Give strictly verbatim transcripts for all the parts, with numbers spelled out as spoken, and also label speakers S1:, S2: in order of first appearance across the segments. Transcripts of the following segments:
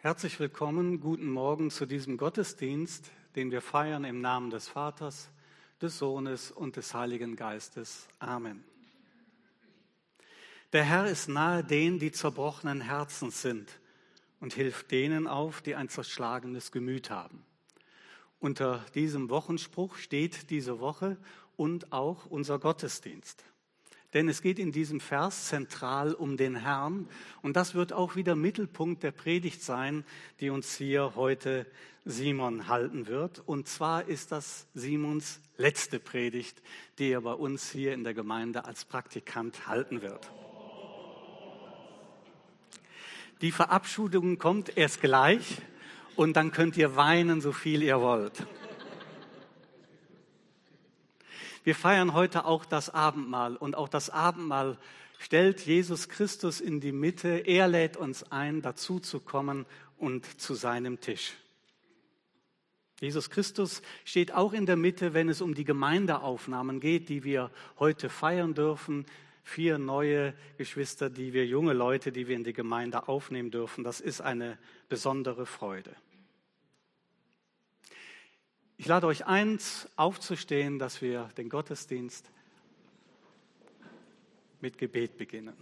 S1: Herzlich willkommen, guten Morgen zu diesem Gottesdienst, den wir feiern im Namen des Vaters, des Sohnes und des Heiligen Geistes. Amen. Der Herr ist nahe denen, die zerbrochenen Herzens sind und hilft denen auf, die ein zerschlagenes Gemüt haben. Unter diesem Wochenspruch steht diese Woche und auch unser Gottesdienst. Denn es geht in diesem Vers zentral um den Herrn und das wird auch wieder Mittelpunkt der Predigt sein, die uns hier heute Simon halten wird. Und zwar ist das Simons letzte Predigt, die er bei uns hier in der Gemeinde als Praktikant halten wird. Die Verabschiedung kommt erst gleich und dann könnt ihr weinen, so viel ihr wollt. Wir feiern heute auch das Abendmahl und auch das Abendmahl stellt Jesus Christus in die Mitte. Er lädt uns ein, dazu zu kommen und zu seinem Tisch. Jesus Christus steht auch in der Mitte, wenn es um die Gemeindeaufnahmen geht, die wir heute feiern dürfen. Vier neue Geschwister, die wir, junge Leute, die wir in die Gemeinde aufnehmen dürfen. Das ist eine besondere Freude. Ich lade euch ein, aufzustehen, dass wir den Gottesdienst mit Gebet beginnen.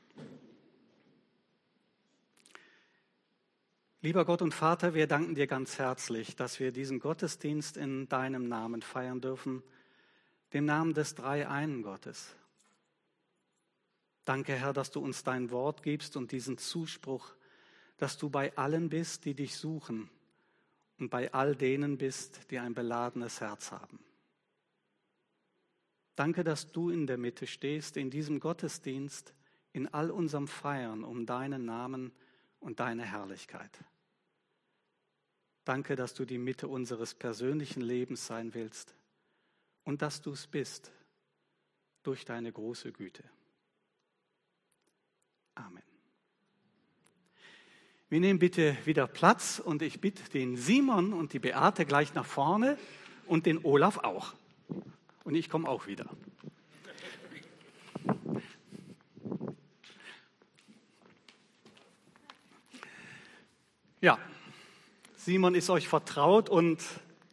S1: Lieber Gott und Vater, wir danken dir ganz herzlich, dass wir diesen Gottesdienst in deinem Namen feiern dürfen, dem Namen des Dreieinen Gottes. Danke, Herr, dass du uns dein Wort gibst und diesen Zuspruch, dass du bei allen bist, die dich suchen, und bei all denen bist, die ein beladenes Herz haben. Danke, dass du in der Mitte stehst, in diesem Gottesdienst, in all unserem Feiern um deinen Namen und deine Herrlichkeit. Danke, dass du die Mitte unseres persönlichen Lebens sein willst und dass du es bist durch deine große Güte. Amen. Wir nehmen bitte wieder Platz und ich bitte den Simon und die Beate gleich nach vorne und den Olaf auch. Und ich komme auch wieder. Ja, Simon ist euch vertraut und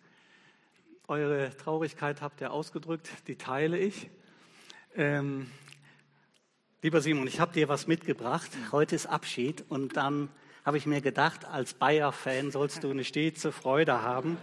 S1: eure Traurigkeit habt ihr ausgedrückt, die teile ich. Ähm, lieber Simon, ich habe dir was mitgebracht. Heute ist Abschied und dann habe ich mir gedacht, als Bayer-Fan sollst du eine stete Freude haben.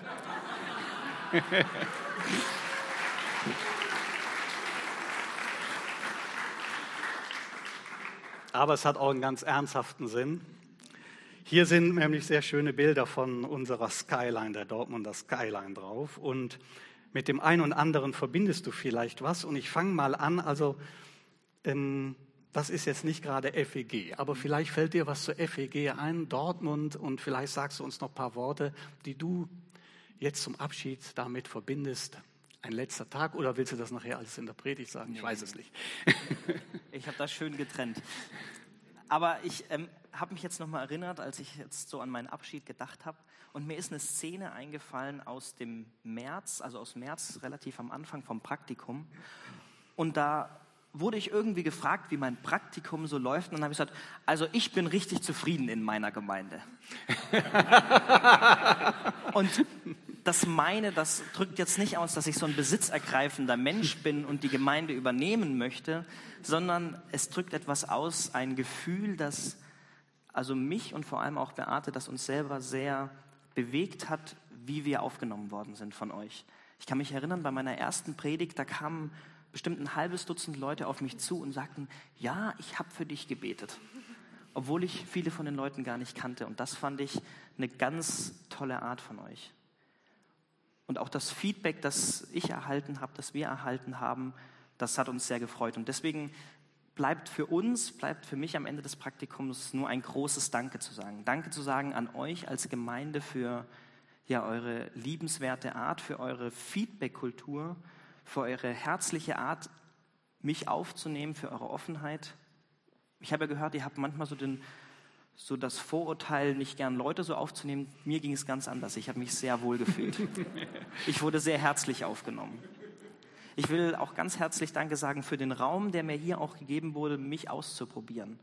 S1: Aber es hat auch einen ganz ernsthaften Sinn. Hier sind nämlich sehr schöne Bilder von unserer Skyline, der Dortmunder Skyline drauf. Und mit dem einen und anderen verbindest du vielleicht was. Und ich fange mal an, also ähm, das ist jetzt nicht gerade F E G, aber vielleicht fällt dir was zu F E G ein, Dortmund, und vielleicht sagst du uns noch ein paar Worte, die du jetzt zum Abschied damit verbindest. Ein letzter Tag, oder willst du das nachher alles in der Predigt sagen? Ich weiß es nicht.
S2: Ich habe das schön getrennt. Aber ich ähm, habe mich jetzt noch mal erinnert, als ich jetzt so an meinen Abschied gedacht habe, und mir ist eine Szene eingefallen aus dem März, also aus März, relativ am Anfang vom Praktikum. Und da wurde ich irgendwie gefragt, wie mein Praktikum so läuft. Und dann habe ich gesagt, also ich bin richtig zufrieden in meiner Gemeinde. Und das meine, das drückt jetzt nicht aus, dass ich so ein besitzergreifender Mensch bin und die Gemeinde übernehmen möchte, sondern es drückt etwas aus, ein Gefühl, das also mich und vor allem auch Beate, das uns selber sehr bewegt hat, wie wir aufgenommen worden sind von euch. Ich kann mich erinnern, bei meiner ersten Predigt, da kamen bestimmt ein halbes Dutzend Leute auf mich zu und sagten, ja, ich habe für dich gebetet, obwohl ich viele von den Leuten gar nicht kannte. Und das fand ich eine ganz tolle Art von euch. Und auch das Feedback, das ich erhalten habe, das wir erhalten haben, das hat uns sehr gefreut. Und deswegen bleibt für uns, bleibt für mich am Ende des Praktikums nur ein großes Danke zu sagen. Danke zu sagen an euch als Gemeinde für ja, eure liebenswerte Art, für eure Feedback-Kultur, für eure herzliche Art, mich aufzunehmen, für eure Offenheit. Ich habe ja gehört, ihr habt manchmal so, den, so das Vorurteil, nicht gern Leute so aufzunehmen. Mir ging es ganz anders. Ich habe mich sehr wohl gefühlt. Ich wurde sehr herzlich aufgenommen. Ich will auch ganz herzlich Danke sagen für den Raum, der mir hier auch gegeben wurde, mich auszuprobieren.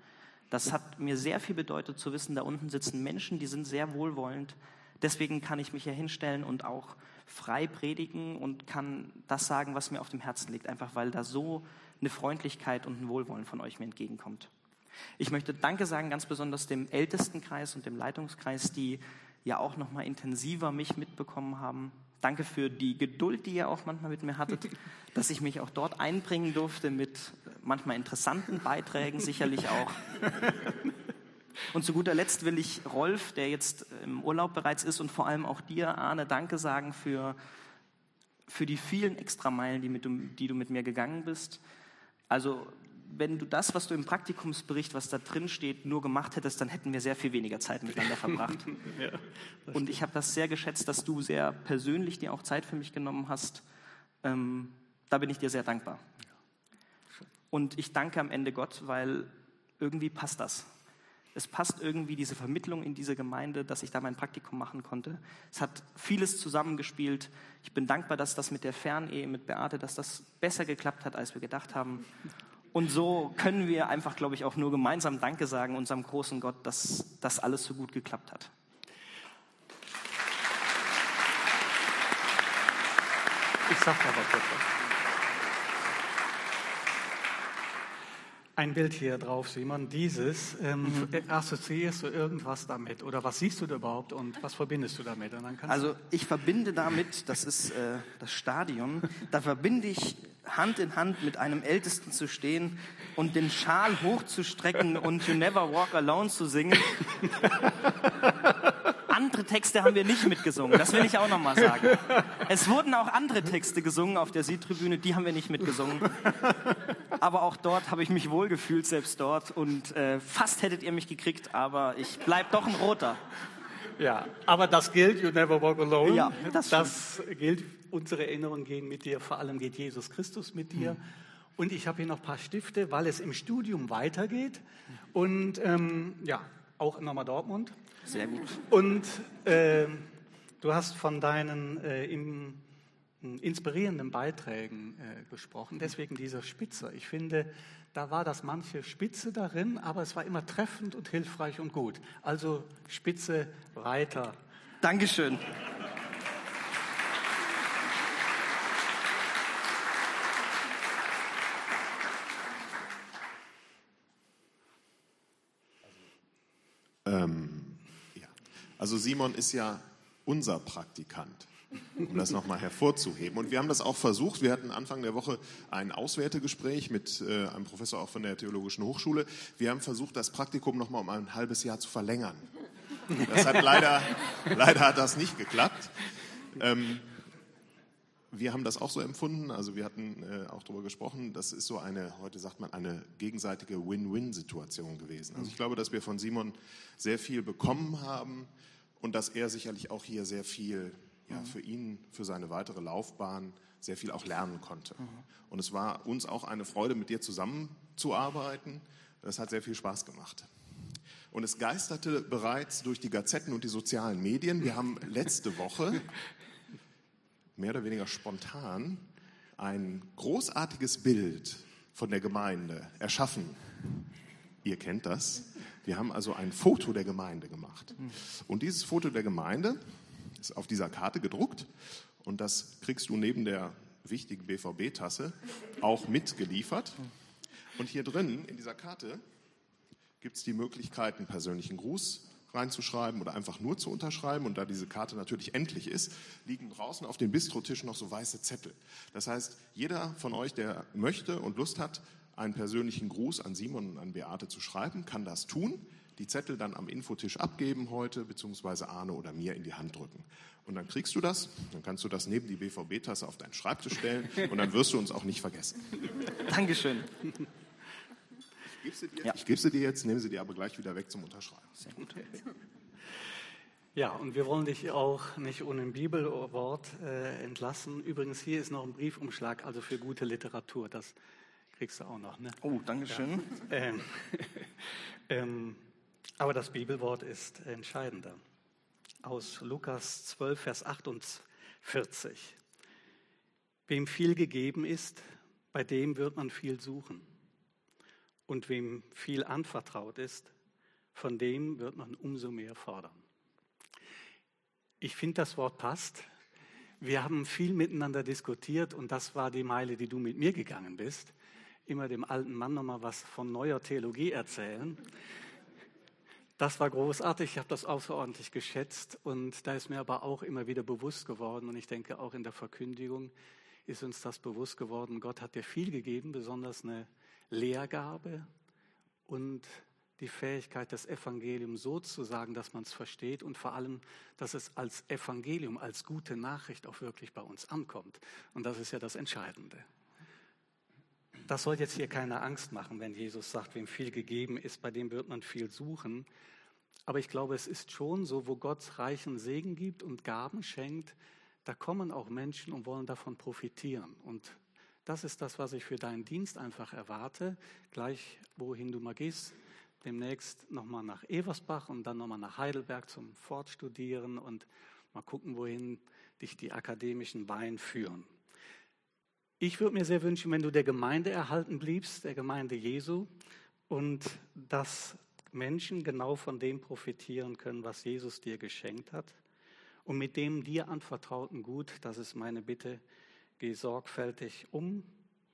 S2: Das hat mir sehr viel bedeutet zu wissen, da unten sitzen Menschen, die sind sehr wohlwollend. Deswegen kann ich mich hier hinstellen und auch frei predigen und kann das sagen, was mir auf dem Herzen liegt, einfach weil da so eine Freundlichkeit und ein Wohlwollen von euch mir entgegenkommt. Ich möchte Danke sagen, ganz besonders dem Ältestenkreis und dem Leitungskreis, die ja auch noch mal intensiver mich mitbekommen haben. Danke für die Geduld, die ihr auch manchmal mit mir hattet, dass ich mich auch dort einbringen durfte mit manchmal interessanten Beiträgen, sicherlich auch. Und zu guter Letzt will ich Rolf, der jetzt im Urlaub bereits ist, und vor allem auch dir, Arne, Danke sagen für, für die vielen Extrameilen, die, mit, die du mit mir gegangen bist. Also wenn du das, was du im Praktikumsbericht, was da drin steht, nur gemacht hättest, dann hätten wir sehr viel weniger Zeit miteinander verbracht. Ja, und ich habe das sehr geschätzt, dass du sehr persönlich dir auch Zeit für mich genommen hast. Ähm, da bin ich dir sehr dankbar. Und ich danke am Ende Gott, weil irgendwie passt das. Es passt irgendwie diese Vermittlung in diese Gemeinde, dass ich da mein Praktikum machen konnte. Es hat vieles zusammengespielt. Ich bin dankbar, dass das mit der Fernehe, mit Beate, dass das besser geklappt hat, als wir gedacht haben. Und so können wir einfach, glaube ich, auch nur gemeinsam Danke sagen unserem großen Gott, dass das alles so gut geklappt hat.
S1: Ich sage aber kurz was. Ein Bild hier drauf, Simon, dieses, ähm, mhm. assoziierst du irgendwas damit? Oder was siehst du da überhaupt und was verbindest du damit? Und dann kannst
S2: also ich verbinde damit, das ist äh, das Stadion, da verbinde ich Hand in Hand mit einem Ältesten zu stehen und den Schal hochzustrecken und You Never Walk Alone zu singen. Andere Texte haben wir nicht mitgesungen, das will ich auch nochmal sagen. Es wurden auch andere Texte gesungen auf der Südtribüne, die haben wir nicht mitgesungen. Aber auch dort habe ich mich wohlgefühlt, selbst dort. Und äh, fast hättet ihr mich gekriegt, aber ich bleib doch ein Roter.
S1: Ja, aber das gilt, You Never Walk Alone.
S2: Ja, das,
S1: das gilt, unsere Erinnerungen gehen mit dir, vor allem geht Jesus Christus mit dir. Hm. Und ich habe hier noch ein paar Stifte, weil es im Studium weitergeht. Und ähm, ja, auch nochmal Dortmund.
S2: Sehr gut.
S1: Und äh, du hast von deinen äh, im, inspirierenden Beiträgen äh, gesprochen, deswegen dieser Spitzer. Ich finde, da war das manche Spitze darin, aber es war immer treffend und hilfreich und gut. Also Spitze weiter.
S2: Dankeschön.
S3: Ähm, ja. Also Simon ist ja unser Praktikant, um das nochmal hervorzuheben. Und wir haben das auch versucht. Wir hatten Anfang der Woche ein Auswertegespräch mit äh, einem Professor auch von der Theologischen Hochschule. Wir haben versucht, das Praktikum nochmal um ein halbes Jahr zu verlängern. Das hat leider, leider hat das nicht geklappt. Ähm, wir haben das auch so empfunden. Also wir hatten äh, auch darüber gesprochen. Das ist so eine, heute sagt man, eine gegenseitige Win-Win-Situation gewesen. Also ich glaube, dass wir von Simon sehr viel bekommen haben und dass er sicherlich auch hier sehr viel ja, für ihn, für seine weitere Laufbahn sehr viel auch lernen konnte. Mhm. Und es war uns auch eine Freude, mit dir zusammenzuarbeiten. Das hat sehr viel Spaß gemacht. Und es geisterte bereits durch die Gazetten und die sozialen Medien. Wir haben letzte Woche mehr oder weniger spontan ein großartiges Bild von der Gemeinde erschaffen. Ihr kennt das. Wir haben also ein Foto der Gemeinde gemacht. Und dieses Foto der Gemeinde ist auf dieser Karte gedruckt und das kriegst du neben der wichtigen B V B-Tasse auch mitgeliefert. Und hier drin, in dieser Karte, gibt es die Möglichkeit, einen persönlichen Gruß reinzuschreiben oder einfach nur zu unterschreiben. Und da diese Karte natürlich endlich ist, liegen draußen auf dem Bistrotisch noch so weiße Zettel. Das heißt, jeder von euch, der möchte und Lust hat, einen persönlichen Gruß an Simon und an Beate zu schreiben, kann das tun. Die Zettel dann am Infotisch abgeben heute, beziehungsweise Arne oder mir in die Hand drücken. Und dann kriegst du das, dann kannst du das neben die B V B-Tasse auf deinen Schreibtisch stellen und dann wirst du uns auch nicht vergessen.
S2: Dankeschön.
S3: Ich gebe sie dir,
S2: ja.
S3: ich gebe sie dir jetzt, nehme sie dir aber gleich wieder weg zum Unterschreiben.
S2: Sehr gut.
S1: Ja, und wir wollen dich auch nicht ohne ein Bibelwort äh, entlassen. Übrigens, hier ist noch ein Briefumschlag, also für gute Literatur. Das kriegst du auch noch, ne?
S2: Oh, danke schön.
S1: Ja. Ähm, ähm, aber das Bibelwort ist entscheidender. Aus Lukas zwölf, Vers achtundvierzig. Wem viel gegeben ist, bei dem wird man viel suchen. Und wem viel anvertraut ist, von dem wird man umso mehr fordern. Ich finde, das Wort passt. Wir haben viel miteinander diskutiert und das war die Meile, die du mit mir gegangen bist. Immer dem alten Mann nochmal was von neuer Theologie erzählen. Das war großartig, ich habe das außerordentlich geschätzt und da ist mir aber auch immer wieder bewusst geworden und ich denke auch in der Verkündigung ist uns das bewusst geworden, Gott hat dir viel gegeben, besonders eine Lehrgabe und die Fähigkeit, das Evangelium so zu sagen, dass man es versteht und vor allem, dass es als Evangelium, als gute Nachricht auch wirklich bei uns ankommt. Und das ist ja das Entscheidende. Das soll jetzt hier keine Angst machen, wenn Jesus sagt, wem viel gegeben ist, bei dem wird man viel suchen. Aber ich glaube, es ist schon so, wo Gott reichen Segen gibt und Gaben schenkt, da kommen auch Menschen und wollen davon profitieren. Und das ist das, was ich für deinen Dienst einfach erwarte. Gleich, wohin du mal gehst, demnächst nochmal nach Eversbach und dann nochmal nach Heidelberg zum Fortstudieren und mal gucken, wohin dich die akademischen Weihen führen. Ich würde mir sehr wünschen, wenn du der Gemeinde erhalten bliebst, der Gemeinde Jesu, und dass Menschen genau von dem profitieren können, was Jesus dir geschenkt hat. Und mit dem dir anvertrauten Gut, das ist meine Bitte, geh sorgfältig um.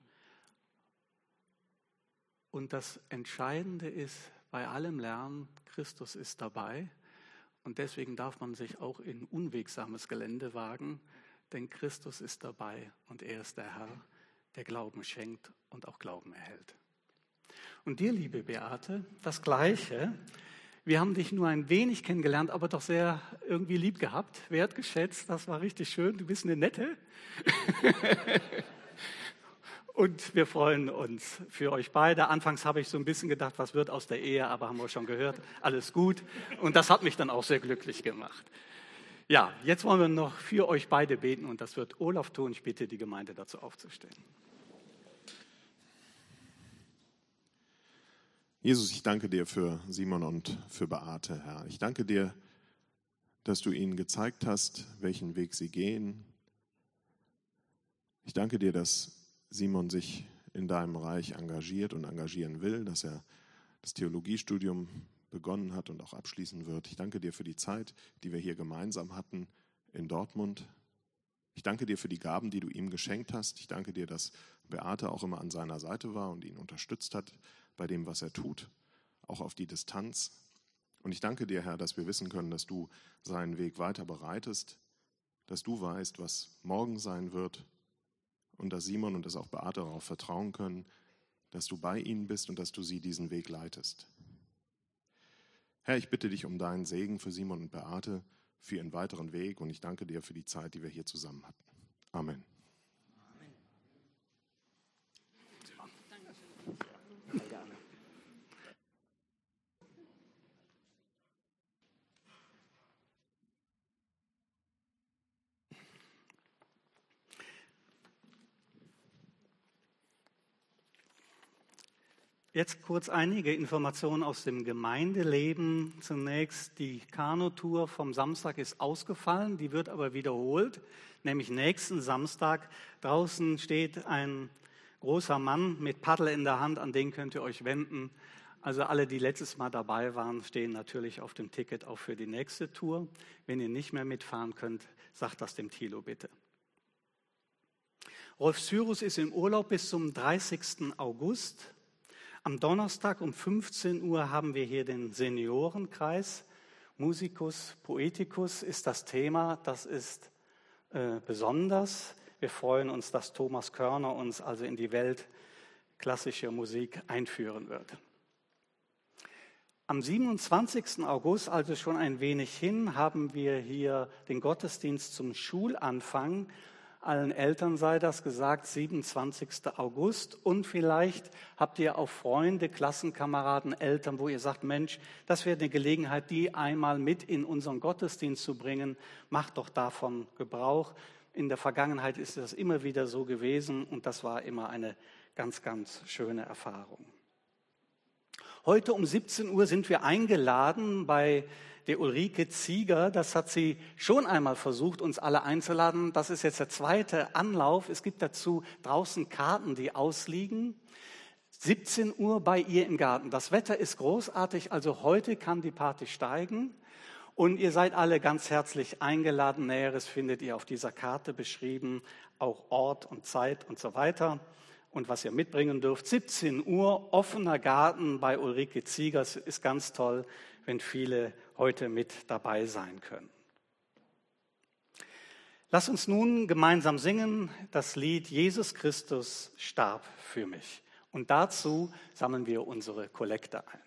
S1: Und das Entscheidende ist, bei allem Lernen, Christus ist dabei. Und deswegen darf man sich auch in unwegsames Gelände wagen, denn Christus ist dabei und er ist der Herr, der Glauben schenkt und auch Glauben erhält. Und dir, liebe Beate, das Gleiche. Wir haben dich nur ein wenig kennengelernt, aber doch sehr irgendwie lieb gehabt, wertgeschätzt. Das war richtig schön. Du bist eine Nette. Und wir freuen uns für euch beide. Anfangs habe ich so ein bisschen gedacht, was wird aus der Ehe, aber haben wir schon gehört, alles gut. Und das hat mich dann auch sehr glücklich gemacht. Ja, jetzt wollen wir noch für euch beide beten und das wird Olaf tun. Ich bitte die Gemeinde dazu aufzustehen.
S3: Jesus, ich danke dir für Simon und für Beate, Herr. Ich danke dir, dass du ihnen gezeigt hast, welchen Weg sie gehen. Ich danke dir, dass Simon sich in deinem Reich engagiert und engagieren will, dass er das Theologiestudium begonnen hat und auch abschließen wird. Ich danke dir für die Zeit, die wir hier gemeinsam hatten in Dortmund. Ich danke dir für die Gaben, die du ihm geschenkt hast. Ich danke dir, dass Beate auch immer an seiner Seite war und ihn unterstützt hat bei dem, was er tut, auch auf die Distanz. Und ich danke dir, Herr, dass wir wissen können, dass du seinen Weg weiter bereitest, dass du weißt, was morgen sein wird und dass Simon und dass auch Beate darauf vertrauen können, dass du bei ihnen bist und dass du sie diesen Weg leitest. Herr, ich bitte dich um deinen Segen für Simon und Beate, für ihren weiteren Weg und ich danke dir für die Zeit, die wir hier zusammen hatten. Amen.
S1: Jetzt kurz einige Informationen aus dem Gemeindeleben. Zunächst die Kanutour vom Samstag ist ausgefallen, die wird aber wiederholt, nämlich nächsten Samstag. Draußen steht ein großer Mann mit Paddel in der Hand, an den könnt ihr euch wenden. Also alle, die letztes Mal dabei waren, stehen natürlich auf dem Ticket auch für die nächste Tour. Wenn ihr nicht mehr mitfahren könnt, sagt das dem Thilo bitte. Rolf Cyrus ist im Urlaub bis zum dreißigsten August. Am Donnerstag um fünfzehn Uhr haben wir hier den Seniorenkreis. Musicus Poeticus ist das Thema, das ist äh, besonders. Wir freuen uns, dass Thomas Körner uns also in die Welt klassischer Musik einführen wird. Am siebenundzwanzigsten August, also schon ein wenig hin, haben wir hier den Gottesdienst zum Schulanfang. Allen Eltern sei das gesagt, siebenundzwanzigsten August. Und vielleicht habt ihr auch Freunde, Klassenkameraden, Eltern, wo ihr sagt, Mensch, das wäre eine Gelegenheit, die einmal mit in unseren Gottesdienst zu bringen. Macht doch davon Gebrauch. In der Vergangenheit ist das immer wieder so gewesen und das war immer eine ganz, ganz schöne Erfahrung. Heute um siebzehn Uhr sind wir eingeladen bei der Ulrike Zieger. Das hat sie schon einmal versucht, uns alle einzuladen. Das ist jetzt der zweite Anlauf. Es gibt dazu draußen Karten, die ausliegen. siebzehn Uhr bei ihr im Garten. Das Wetter ist großartig, also heute kann die Party steigen. Und ihr seid alle ganz herzlich eingeladen. Näheres findet ihr auf dieser Karte beschrieben, auch Ort und Zeit und so weiter. Und was ihr mitbringen dürft, siebzehn Uhr, offener Garten bei Ulrike Ziegers. Ist ganz toll, wenn viele heute mit dabei sein können. Lass uns nun gemeinsam singen das Lied Jesus Christus starb für mich. Und dazu sammeln wir unsere Kollekte ein.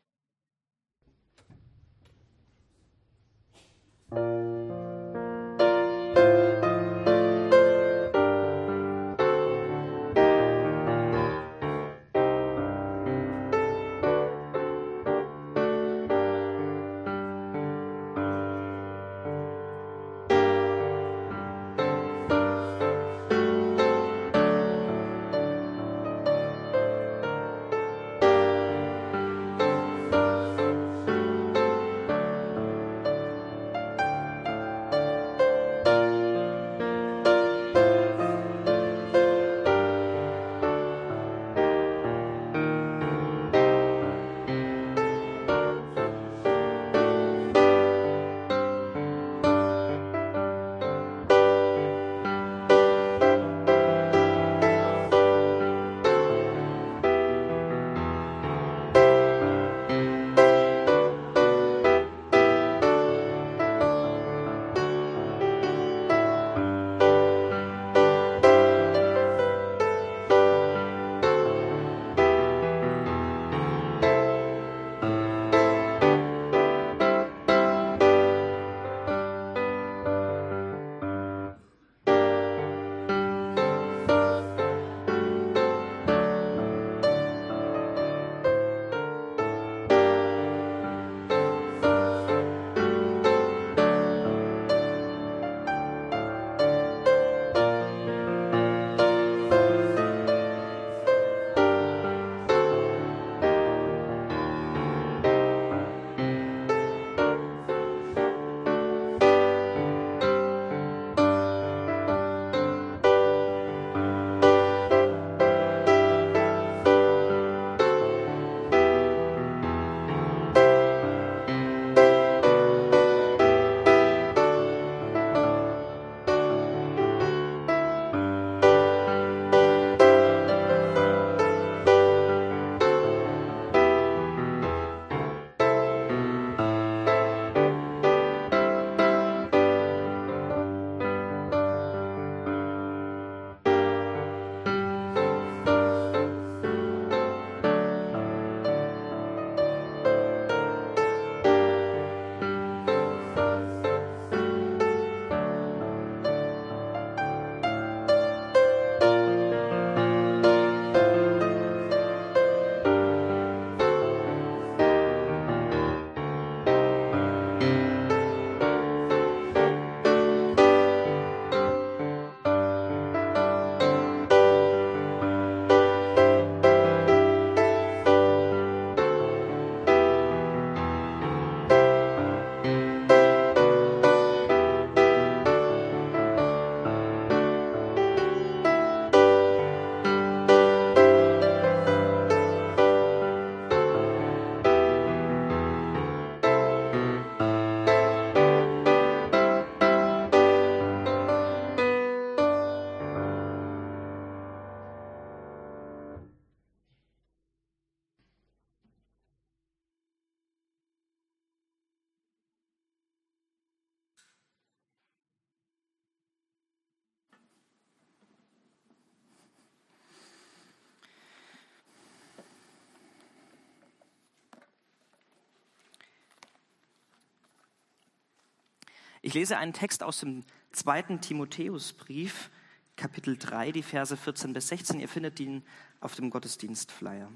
S2: Ich lese einen Text aus dem zweiten Timotheusbrief, Kapitel drei, die Verse vierzehn bis sechzehn. Ihr findet ihn auf dem Gottesdienstflyer.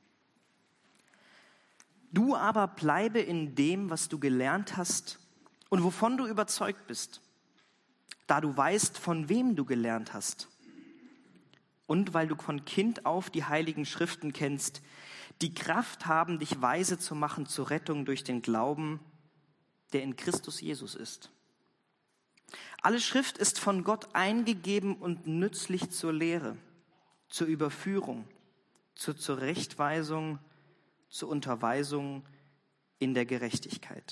S2: Du aber bleibe in dem, was du gelernt hast und wovon du überzeugt bist, da du weißt, von wem du gelernt hast. Und weil du von Kind auf die heiligen Schriften kennst, die Kraft haben, dich weise zu machen zur Rettung durch den Glauben, der in Christus Jesus ist. Alle Schrift ist von Gott eingegeben und nützlich zur Lehre, zur Überführung, zur Zurechtweisung, zur Unterweisung in der Gerechtigkeit.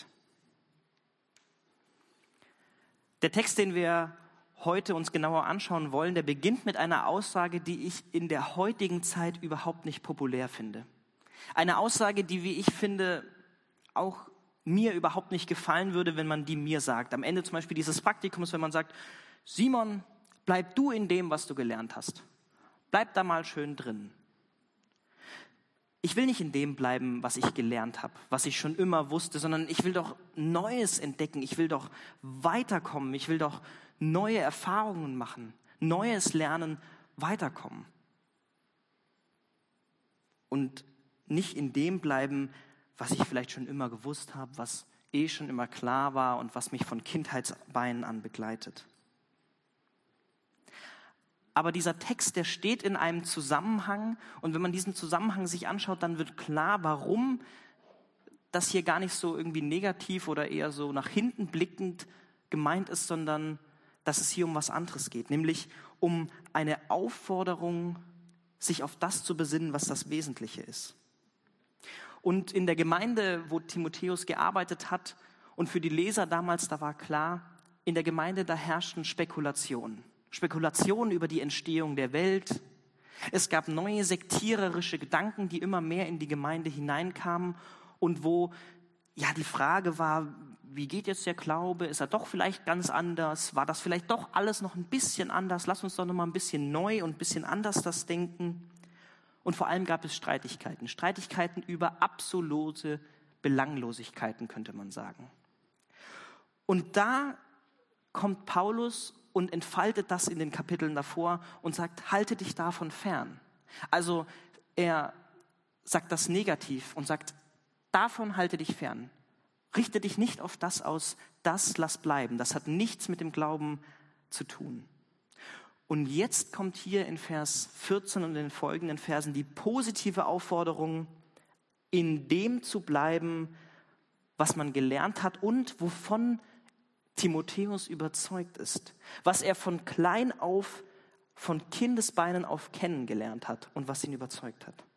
S2: Der Text, den wir heute uns genauer anschauen wollen, der beginnt mit einer Aussage, die ich in der heutigen Zeit überhaupt nicht populär finde. Eine Aussage, die, wie ich finde, auch mir überhaupt nicht gefallen würde, wenn man die mir sagt. Am Ende zum Beispiel dieses Praktikums, wenn man sagt, Simon, bleib du in dem, was du gelernt hast. Bleib da mal schön drin. Ich will nicht in dem bleiben, was ich gelernt habe, was ich schon immer wusste, sondern ich will doch Neues entdecken. Ich will doch weiterkommen. Ich will doch neue Erfahrungen machen, Neues lernen, weiterkommen. Und nicht in dem bleiben, was ich vielleicht schon immer gewusst habe, was eh schon immer klar war und was mich von Kindheitsbeinen an begleitet. Aber dieser Text, der steht in einem Zusammenhang, und wenn man diesen Zusammenhang sich anschaut, dann wird klar, warum das hier gar nicht so irgendwie negativ oder eher so nach hinten blickend gemeint ist, sondern dass es hier um was anderes geht, nämlich um eine Aufforderung, sich auf das zu besinnen, was das Wesentliche ist. Und in der Gemeinde, wo Timotheus gearbeitet hat, und für die Leser damals, da war klar, in der Gemeinde, da herrschten Spekulationen. Spekulationen über die Entstehung der Welt. Es gab neue sektiererische Gedanken, die immer mehr in die Gemeinde hineinkamen und wo ja die Frage war, wie geht jetzt der Glaube? Ist er doch vielleicht ganz anders? War das vielleicht doch alles noch ein bisschen anders? Lass uns doch noch mal ein bisschen neu und ein bisschen anders das denken. Und vor allem gab es Streitigkeiten. Streitigkeiten über absolute Belanglosigkeiten, könnte man sagen. Und da kommt Paulus und entfaltet das in den Kapiteln davor und sagt, halte dich davon fern. Also er sagt das negativ und sagt, davon halte dich fern. Richte dich nicht auf das aus, das lass bleiben. Das hat nichts mit dem Glauben zu tun. Und jetzt kommt hier in Vers vierzehn und in den folgenden Versen die positive Aufforderung, in dem zu bleiben, was man gelernt hat und wovon Timotheus überzeugt ist, was er von klein auf, von Kindesbeinen auf kennengelernt hat und was ihn überzeugt hat.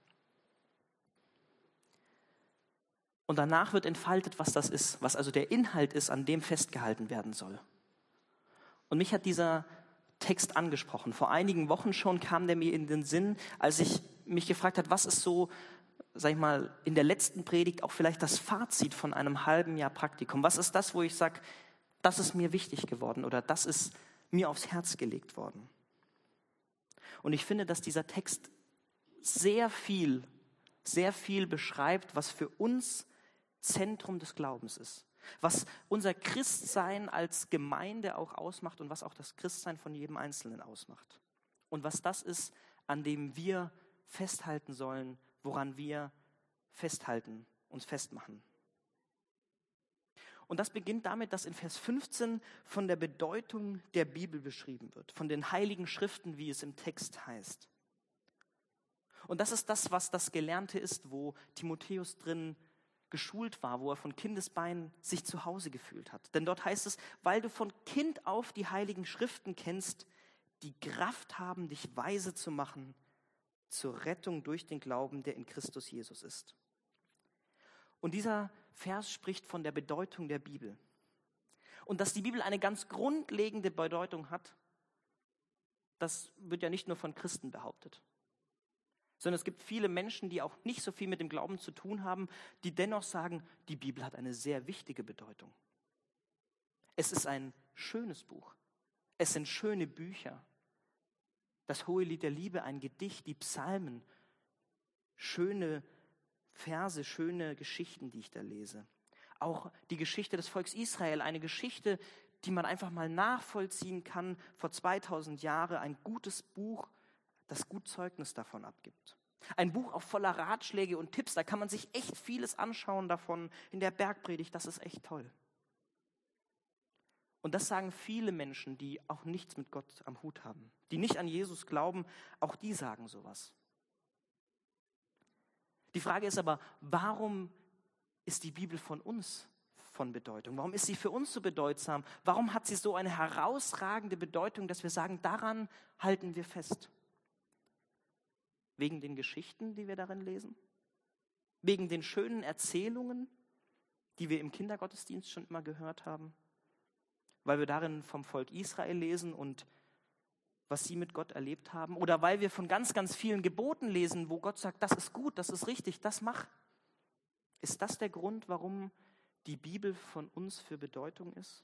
S2: Und danach wird entfaltet, was das ist, was also der Inhalt ist, an dem festgehalten werden soll. Und mich hat dieser Text angesprochen. Vor einigen Wochen schon kam der mir in den Sinn, als ich mich gefragt habe, was ist so, sag ich mal, in der letzten Predigt auch vielleicht das Fazit von einem halben Jahr Praktikum. Was ist das, wo ich sage, das ist mir wichtig geworden oder das ist mir aufs Herz gelegt worden. Und ich finde, dass dieser Text sehr viel, sehr viel beschreibt, was für uns Zentrum des Glaubens ist. Was unser Christsein als Gemeinde auch ausmacht und was auch das Christsein von jedem Einzelnen ausmacht. Und was das ist, an dem wir festhalten sollen, woran wir festhalten, uns festmachen. Und das beginnt damit, dass in Vers fünfzehn von der Bedeutung der Bibel beschrieben wird, von den heiligen Schriften, wie es im Text heißt. Und das ist das, was das Gelernte ist, wo Timotheus drin geschult war, wo er von Kindesbeinen sich zu Hause gefühlt hat. Denn dort heißt es, weil du von Kind auf die heiligen Schriften kennst, die Kraft haben, dich weise zu machen zur Rettung durch den Glauben, der in Christus Jesus ist. Und dieser Vers spricht von der Bedeutung der Bibel. Und dass die Bibel eine ganz grundlegende Bedeutung hat, das wird ja nicht nur von Christen behauptet. Sondern es gibt viele Menschen, die auch nicht so viel mit dem Glauben zu tun haben, die dennoch sagen, die Bibel hat eine sehr wichtige Bedeutung. Es ist ein schönes Buch. Es sind schöne Bücher. Das Hohelied der Liebe, ein Gedicht, die Psalmen, schöne Verse, schöne Geschichten, die ich da lese. Auch die Geschichte des Volkes Israel, eine Geschichte, die man einfach mal nachvollziehen kann, vor zweitausend Jahren, ein gutes Buch, das gut Zeugnis davon abgibt. Ein Buch auch voller Ratschläge und Tipps, da kann man sich echt vieles anschauen davon in der Bergpredigt, das ist echt toll. Und das sagen viele Menschen, die auch nichts mit Gott am Hut haben, die nicht an Jesus glauben, auch die sagen sowas. Die Frage ist aber, warum ist die Bibel von uns von Bedeutung? Warum ist sie für uns so bedeutsam? Warum hat sie so eine herausragende Bedeutung, dass wir sagen, daran halten wir fest? Wegen den Geschichten, die wir darin lesen? Wegen den schönen Erzählungen, die wir im Kindergottesdienst schon immer gehört haben? Weil wir darin vom Volk Israel lesen und was sie mit Gott erlebt haben? Oder weil wir von ganz, ganz vielen Geboten lesen, wo Gott sagt, das ist gut, das ist richtig, das mach. Ist das der Grund, warum die Bibel von uns für Bedeutung ist?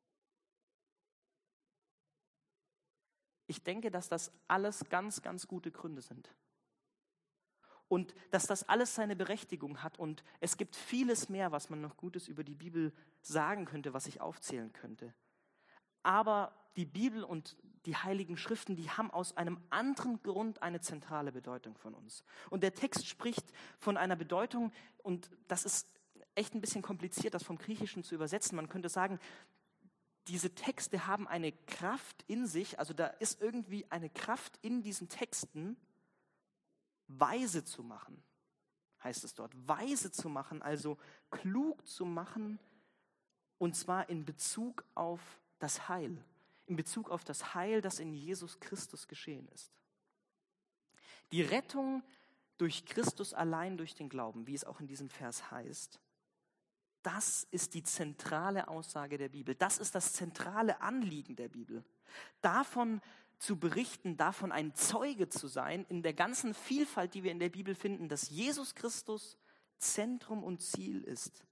S2: Ich denke, dass das alles ganz, ganz gute Gründe sind. Und dass das alles seine Berechtigung hat. Und es gibt vieles mehr, was man noch Gutes über die Bibel sagen könnte, was ich aufzählen könnte. Aber die Bibel und die Heiligen Schriften, die haben aus einem anderen Grund eine zentrale Bedeutung von uns. Und der Text spricht von einer Bedeutung, und das ist echt ein bisschen kompliziert, das vom Griechischen zu übersetzen. Man könnte sagen, diese Texte haben eine Kraft in sich, also da ist irgendwie eine Kraft in diesen Texten, weise zu machen, heißt es dort. Weise zu machen, also klug zu machen, und zwar in Bezug auf das Heil, in Bezug auf das Heil, das in Jesus Christus geschehen ist. Die Rettung durch Christus allein, durch den Glauben, wie es auch in diesem Vers heißt, das ist die zentrale Aussage der Bibel. Das ist das zentrale Anliegen der Bibel. Davon zu berichten, davon ein Zeuge zu sein, in der ganzen Vielfalt, die wir in der Bibel finden, dass Jesus Christus Zentrum und Ziel ist.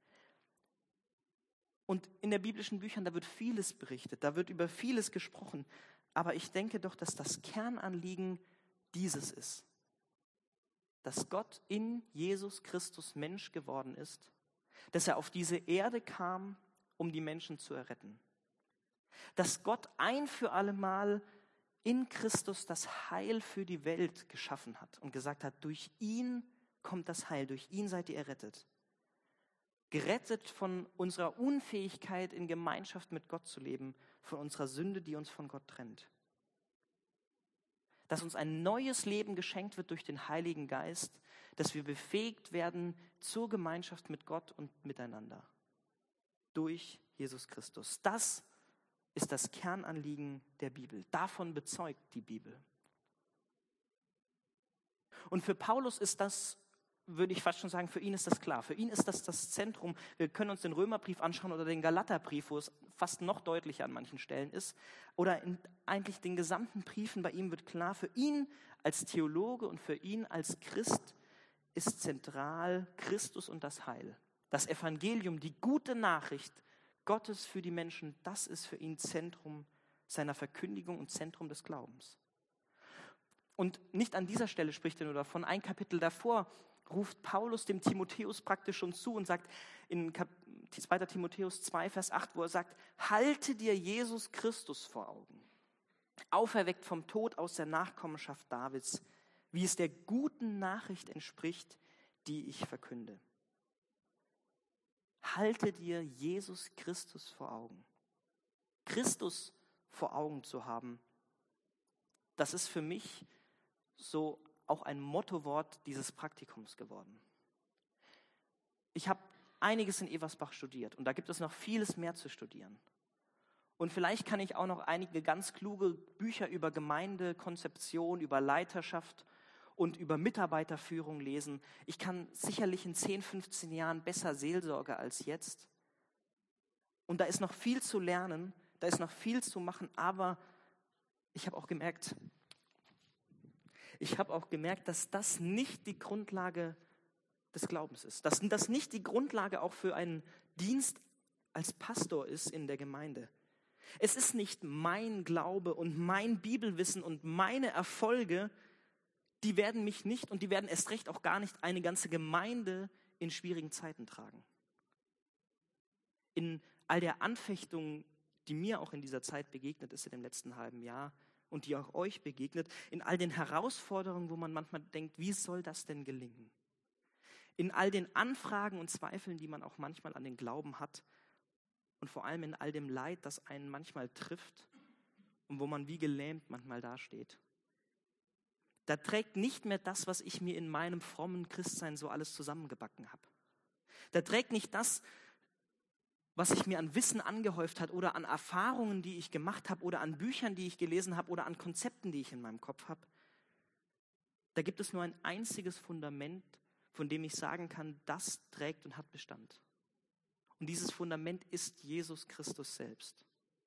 S2: Und in den biblischen Büchern, da wird vieles berichtet, da wird über vieles gesprochen. Aber ich denke doch, dass das Kernanliegen dieses ist. Dass Gott in Jesus Christus Mensch geworden ist, dass er auf diese Erde kam, um die Menschen zu erretten. Dass Gott ein für alle Mal in Christus das Heil für die Welt geschaffen hat und gesagt hat, durch ihn kommt das Heil, durch ihn seid ihr errettet. Gerettet von unserer Unfähigkeit, in Gemeinschaft mit Gott zu leben, von unserer Sünde, die uns von Gott trennt. Dass uns ein neues Leben geschenkt wird durch den Heiligen Geist, dass wir befähigt werden zur Gemeinschaft mit Gott und miteinander. Durch Jesus Christus. Das ist das Kernanliegen der Bibel. Davon bezeugt die Bibel. Und für Paulus ist das, würde ich fast schon sagen, für ihn ist das klar. Für ihn ist das das Zentrum. Wir können uns den Römerbrief anschauen oder den Galaterbrief, wo es fast noch deutlicher an manchen Stellen ist. Oder in eigentlich den gesamten Briefen, bei ihm wird klar, für ihn als Theologe und für ihn als Christ ist zentral Christus und das Heil. Das Evangelium, die gute Nachricht Gottes für die Menschen, das ist für ihn Zentrum seiner Verkündigung und Zentrum des Glaubens. Und nicht an dieser Stelle spricht er nur davon. Ein Kapitel davor ruft Paulus dem Timotheus praktisch schon zu und sagt in zweiter Timotheus zwei, Vers acht, wo er sagt, halte dir Jesus Christus vor Augen, auferweckt vom Tod aus der Nachkommenschaft Davids, wie es der guten Nachricht entspricht, die ich verkünde. Halte dir Jesus Christus vor Augen. Christus vor Augen zu haben, das ist für mich so auch ein Mottowort dieses Praktikums geworden. Ich habe einiges in Eversbach studiert und da gibt es noch vieles mehr zu studieren. Und vielleicht kann ich auch noch einige ganz kluge Bücher über Gemeindekonzeption, über Leiterschaft und über Mitarbeiterführung lesen. Ich kann sicherlich in zehn, fünfzehn Jahren besser Seelsorge als jetzt. Und da ist noch viel zu lernen, da ist noch viel zu machen, aber ich habe auch gemerkt, ich habe auch gemerkt, dass das nicht die Grundlage des Glaubens ist. Dass das nicht die Grundlage auch für einen Dienst als Pastor ist in der Gemeinde. Es ist nicht mein Glaube und mein Bibelwissen und meine Erfolge, die werden mich nicht und die werden erst recht auch gar nicht eine ganze Gemeinde in schwierigen Zeiten tragen. In all der Anfechtung, die mir auch in dieser Zeit begegnet ist in dem letzten halben Jahr und die auch euch begegnet, in all den Herausforderungen, wo man manchmal denkt, wie soll das denn gelingen? In all den Anfragen und Zweifeln, die man auch manchmal an den Glauben hat und vor allem in all dem Leid, das einen manchmal trifft und wo man wie gelähmt manchmal dasteht. Da trägt nicht mehr das, was ich mir in meinem frommen Christsein so alles zusammengebacken habe. Da trägt nicht das, was ich mir an Wissen angehäuft hat oder an Erfahrungen, die ich gemacht habe oder an Büchern, die ich gelesen habe oder an Konzepten, die ich in meinem Kopf habe. Da gibt es nur ein einziges Fundament, von dem ich sagen kann, das trägt und hat Bestand. Und dieses Fundament ist Jesus Christus selbst.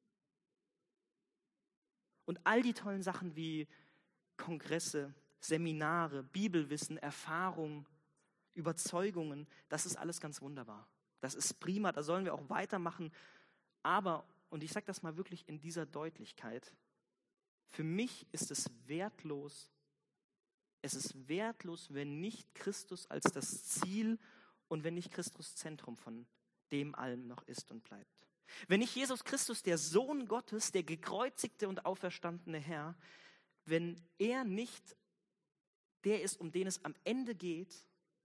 S2: Und all die tollen Sachen wie Kongresse, Seminare, Bibelwissen, Erfahrung, Überzeugungen, das ist alles ganz wunderbar. Das ist prima, da sollen wir auch weitermachen. Aber, und ich sage das mal wirklich in dieser Deutlichkeit, für mich ist es wertlos, es ist wertlos, wenn nicht Christus als das Ziel und wenn nicht Christus Zentrum von dem allem noch ist und bleibt. Wenn nicht Jesus Christus, der Sohn Gottes, der gekreuzigte und auferstandene Herr, wenn er nicht der ist, um den es am Ende geht,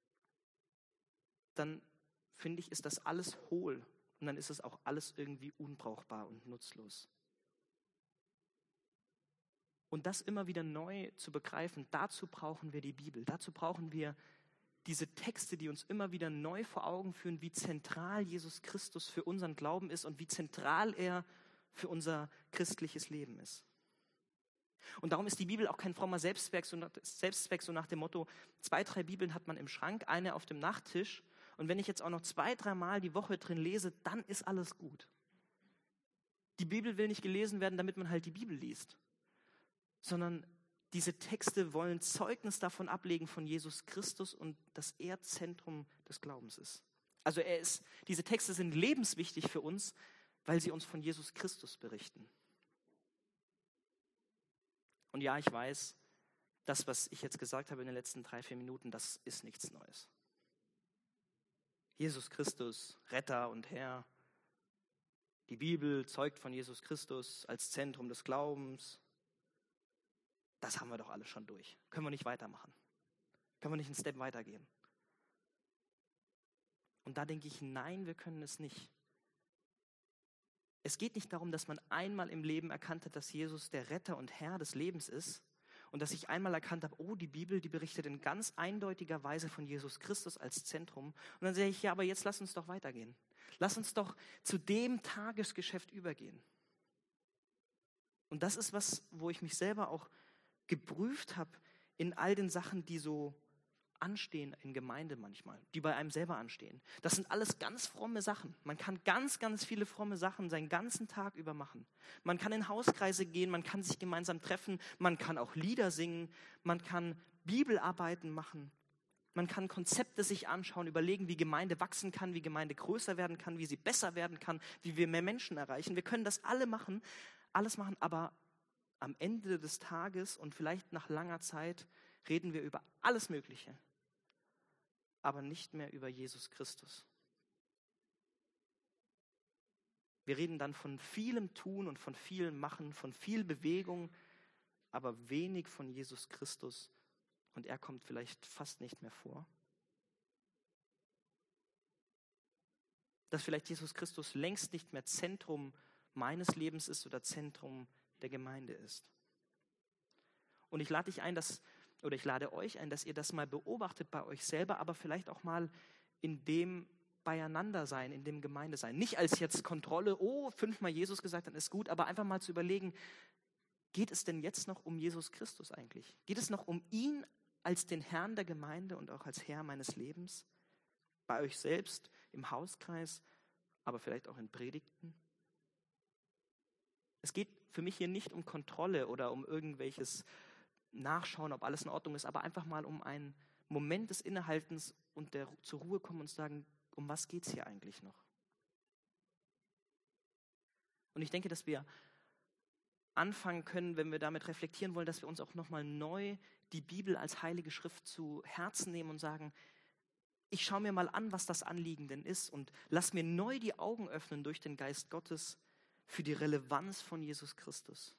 S2: dann finde ich, ist das alles hohl und dann ist es auch alles irgendwie unbrauchbar und nutzlos. Und das immer wieder neu zu begreifen, dazu brauchen wir die Bibel, dazu brauchen wir diese Texte, die uns immer wieder neu vor Augen führen, wie zentral Jesus Christus für unseren Glauben ist und wie zentral er für unser christliches Leben ist. Und darum ist die Bibel auch kein frommer Selbstzweck, so nach, Selbstzweck, so nach dem Motto, zwei, drei Bibeln hat man im Schrank, eine auf dem Nachttisch und wenn ich jetzt auch noch zwei, dreimal die Woche drin lese, dann ist alles gut. Die Bibel will nicht gelesen werden, damit man halt die Bibel liest, sondern diese Texte wollen Zeugnis davon ablegen von Jesus Christus und dass er Zentrum des Glaubens ist. Also er ist, diese Texte sind lebenswichtig für uns, weil sie uns von Jesus Christus berichten. Und ja, ich weiß, das, was ich jetzt gesagt habe in den letzten drei, vier Minuten, das ist nichts Neues. Jesus Christus, Retter und Herr. Die Bibel zeugt von Jesus Christus als Zentrum des Glaubens. Das haben wir doch alle schon durch. Können wir nicht weitermachen? Können wir nicht einen Step weitergehen? Und da denke ich, nein, wir können es nicht. Es geht nicht darum, dass man einmal im Leben erkannt hat, dass Jesus der Retter und Herr des Lebens ist und dass ich einmal erkannt habe, oh, die Bibel, die berichtet in ganz eindeutiger Weise von Jesus Christus als Zentrum. Und dann sage ich, ja, aber jetzt lass uns doch weitergehen. Lass uns doch zu dem Tagesgeschäft übergehen. Und das ist was, wo ich mich selber auch geprüft habe in all den Sachen, die so anstehen in Gemeinde manchmal, die bei einem selber anstehen. Das sind alles ganz fromme Sachen. Man kann ganz, ganz viele fromme Sachen seinen ganzen Tag über machen. Man kann in Hauskreise gehen, man kann sich gemeinsam treffen, man kann auch Lieder singen, man kann Bibelarbeiten machen, man kann Konzepte sich anschauen, überlegen, wie Gemeinde wachsen kann, wie Gemeinde größer werden kann, wie sie besser werden kann, wie wir mehr Menschen erreichen. Wir können das alle machen, alles machen, aber am Ende des Tages und vielleicht nach langer Zeit reden wir über alles Mögliche, aber nicht mehr über Jesus Christus. Wir reden dann von vielem Tun und von vielem Machen, von viel Bewegung, aber wenig von Jesus Christus und er kommt vielleicht fast nicht mehr vor. Dass vielleicht Jesus Christus längst nicht mehr Zentrum meines Lebens ist oder Zentrum der Gemeinde ist. Und ich lade dich ein, dass Oder ich lade euch ein, dass ihr das mal beobachtet bei euch selber, aber vielleicht auch mal in dem Beieinandersein, in dem Gemeindesein. Nicht als jetzt Kontrolle, oh, fünfmal Jesus gesagt, dann ist gut, aber einfach mal zu überlegen, geht es denn jetzt noch um Jesus Christus eigentlich? Geht es noch um ihn als den Herrn der Gemeinde und auch als Herr meines Lebens? Bei euch selbst, im Hauskreis, aber vielleicht auch in Predigten? Es geht für mich hier nicht um Kontrolle oder um irgendwelches Nachschauen, ob alles in Ordnung ist, aber einfach mal um einen Moment des Innehaltens und der zur Ruhe kommen und sagen, um was geht es hier eigentlich noch? Und ich denke, dass wir anfangen können, wenn wir damit reflektieren wollen, dass wir uns auch nochmal neu die Bibel als heilige Schrift zu Herzen nehmen und sagen, ich schaue mir mal an, was das Anliegen denn ist und lass mir neu die Augen öffnen durch den Geist Gottes für die Relevanz von Jesus Christus.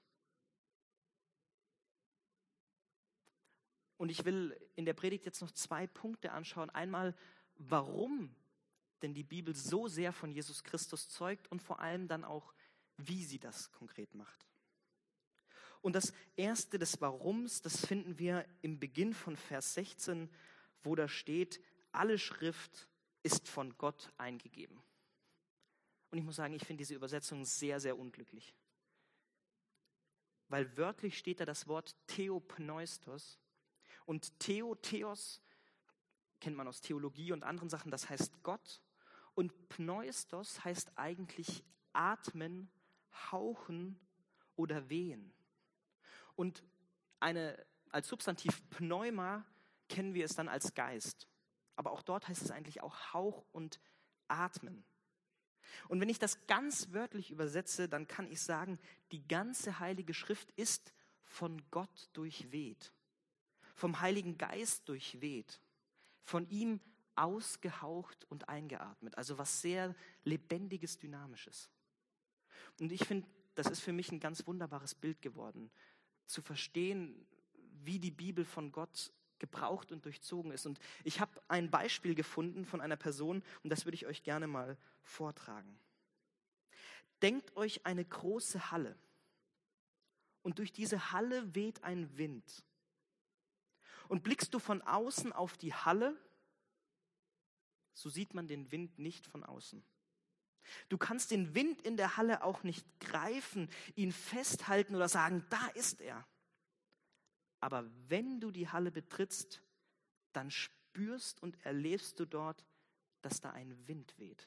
S2: Und ich will in der Predigt jetzt noch zwei Punkte anschauen. Einmal, warum denn die Bibel so sehr von Jesus Christus zeugt und vor allem dann auch, wie sie das konkret macht. Und das erste des Warums, das finden wir im Beginn von Vers sechzehn, wo da steht, alle Schrift ist von Gott eingegeben. Und ich muss sagen, ich finde diese Übersetzung sehr, sehr unglücklich. Weil wörtlich steht da das Wort Theopneustos. Und Theo, Theos, kennt man aus Theologie und anderen Sachen, das heißt Gott. Und Pneustos heißt eigentlich atmen, hauchen oder wehen. Und eine, als Substantiv Pneuma kennen wir es dann als Geist. Aber auch dort heißt es eigentlich auch Hauch und Atmen. Und wenn ich das ganz wörtlich übersetze, dann kann ich sagen, die ganze Heilige Schrift ist von Gott durchweht, vom Heiligen Geist durchweht, von ihm ausgehaucht und eingeatmet. Also was sehr Lebendiges, Dynamisches. Und ich finde, das ist für mich ein ganz wunderbares Bild geworden, zu verstehen, wie die Bibel von Gott gebraucht und durchzogen ist. Und ich habe ein Beispiel gefunden von einer Person, und das würde ich euch gerne mal vortragen. Denkt euch eine große Halle, und durch diese Halle weht ein Wind. Und blickst du von außen auf die Halle, so sieht man den Wind nicht von außen. Du kannst den Wind in der Halle auch nicht greifen, ihn festhalten oder sagen, da ist er. Aber wenn du die Halle betrittst, dann spürst und erlebst du dort, dass da ein Wind weht.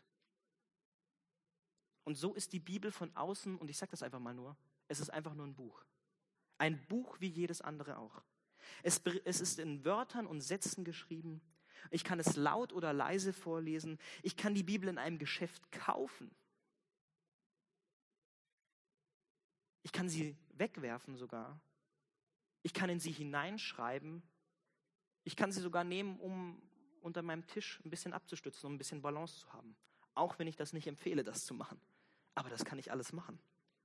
S2: Und so ist die Bibel von außen, und ich sage das einfach mal nur, es ist einfach nur ein Buch. Ein Buch wie jedes andere auch. Es, es ist in Wörtern und Sätzen geschrieben. Ich kann es laut oder leise vorlesen. Ich kann die Bibel in einem Geschäft kaufen. Ich kann sie wegwerfen sogar. Ich kann in sie hineinschreiben. Ich kann sie sogar nehmen, um unter meinem Tisch ein bisschen abzustützen, um ein bisschen Balance zu haben. Auch wenn ich das nicht empfehle, das zu machen. Aber das kann ich alles machen.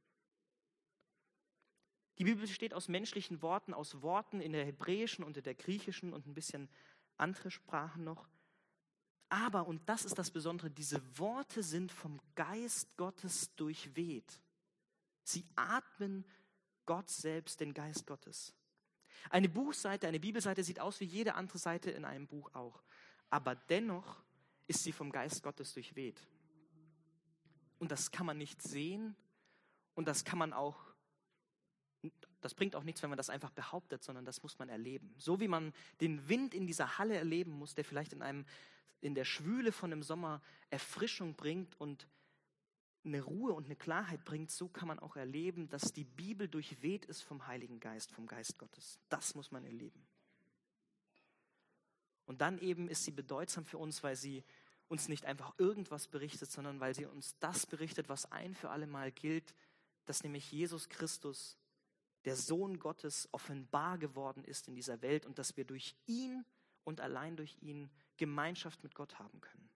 S2: Die Bibel besteht aus menschlichen Worten, aus Worten in der hebräischen und in der griechischen und ein bisschen andere Sprachen noch. Aber, und das ist das Besondere, diese Worte sind vom Geist Gottes durchweht. Sie atmen Gott selbst, den Geist Gottes. Eine Buchseite, eine Bibelseite sieht aus wie jede andere Seite in einem Buch auch. Aber dennoch ist sie vom Geist Gottes durchweht. Und das kann man nicht sehen und das kann man auch, das bringt auch nichts, wenn man das einfach behauptet, sondern das muss man erleben. So wie man den Wind in dieser Halle erleben muss, der vielleicht in einem, in der Schwüle von einem Sommer Erfrischung bringt und eine Ruhe und eine Klarheit bringt, so kann man auch erleben, dass die Bibel durchweht ist vom Heiligen Geist, vom Geist Gottes. Das muss man erleben. Und dann eben ist sie bedeutsam für uns, weil sie uns nicht einfach irgendwas berichtet, sondern weil sie uns das berichtet, was ein für alle Mal gilt, dass nämlich Jesus Christus, der Sohn Gottes, offenbar geworden ist in dieser Welt und dass wir durch ihn und allein durch ihn Gemeinschaft mit Gott haben können.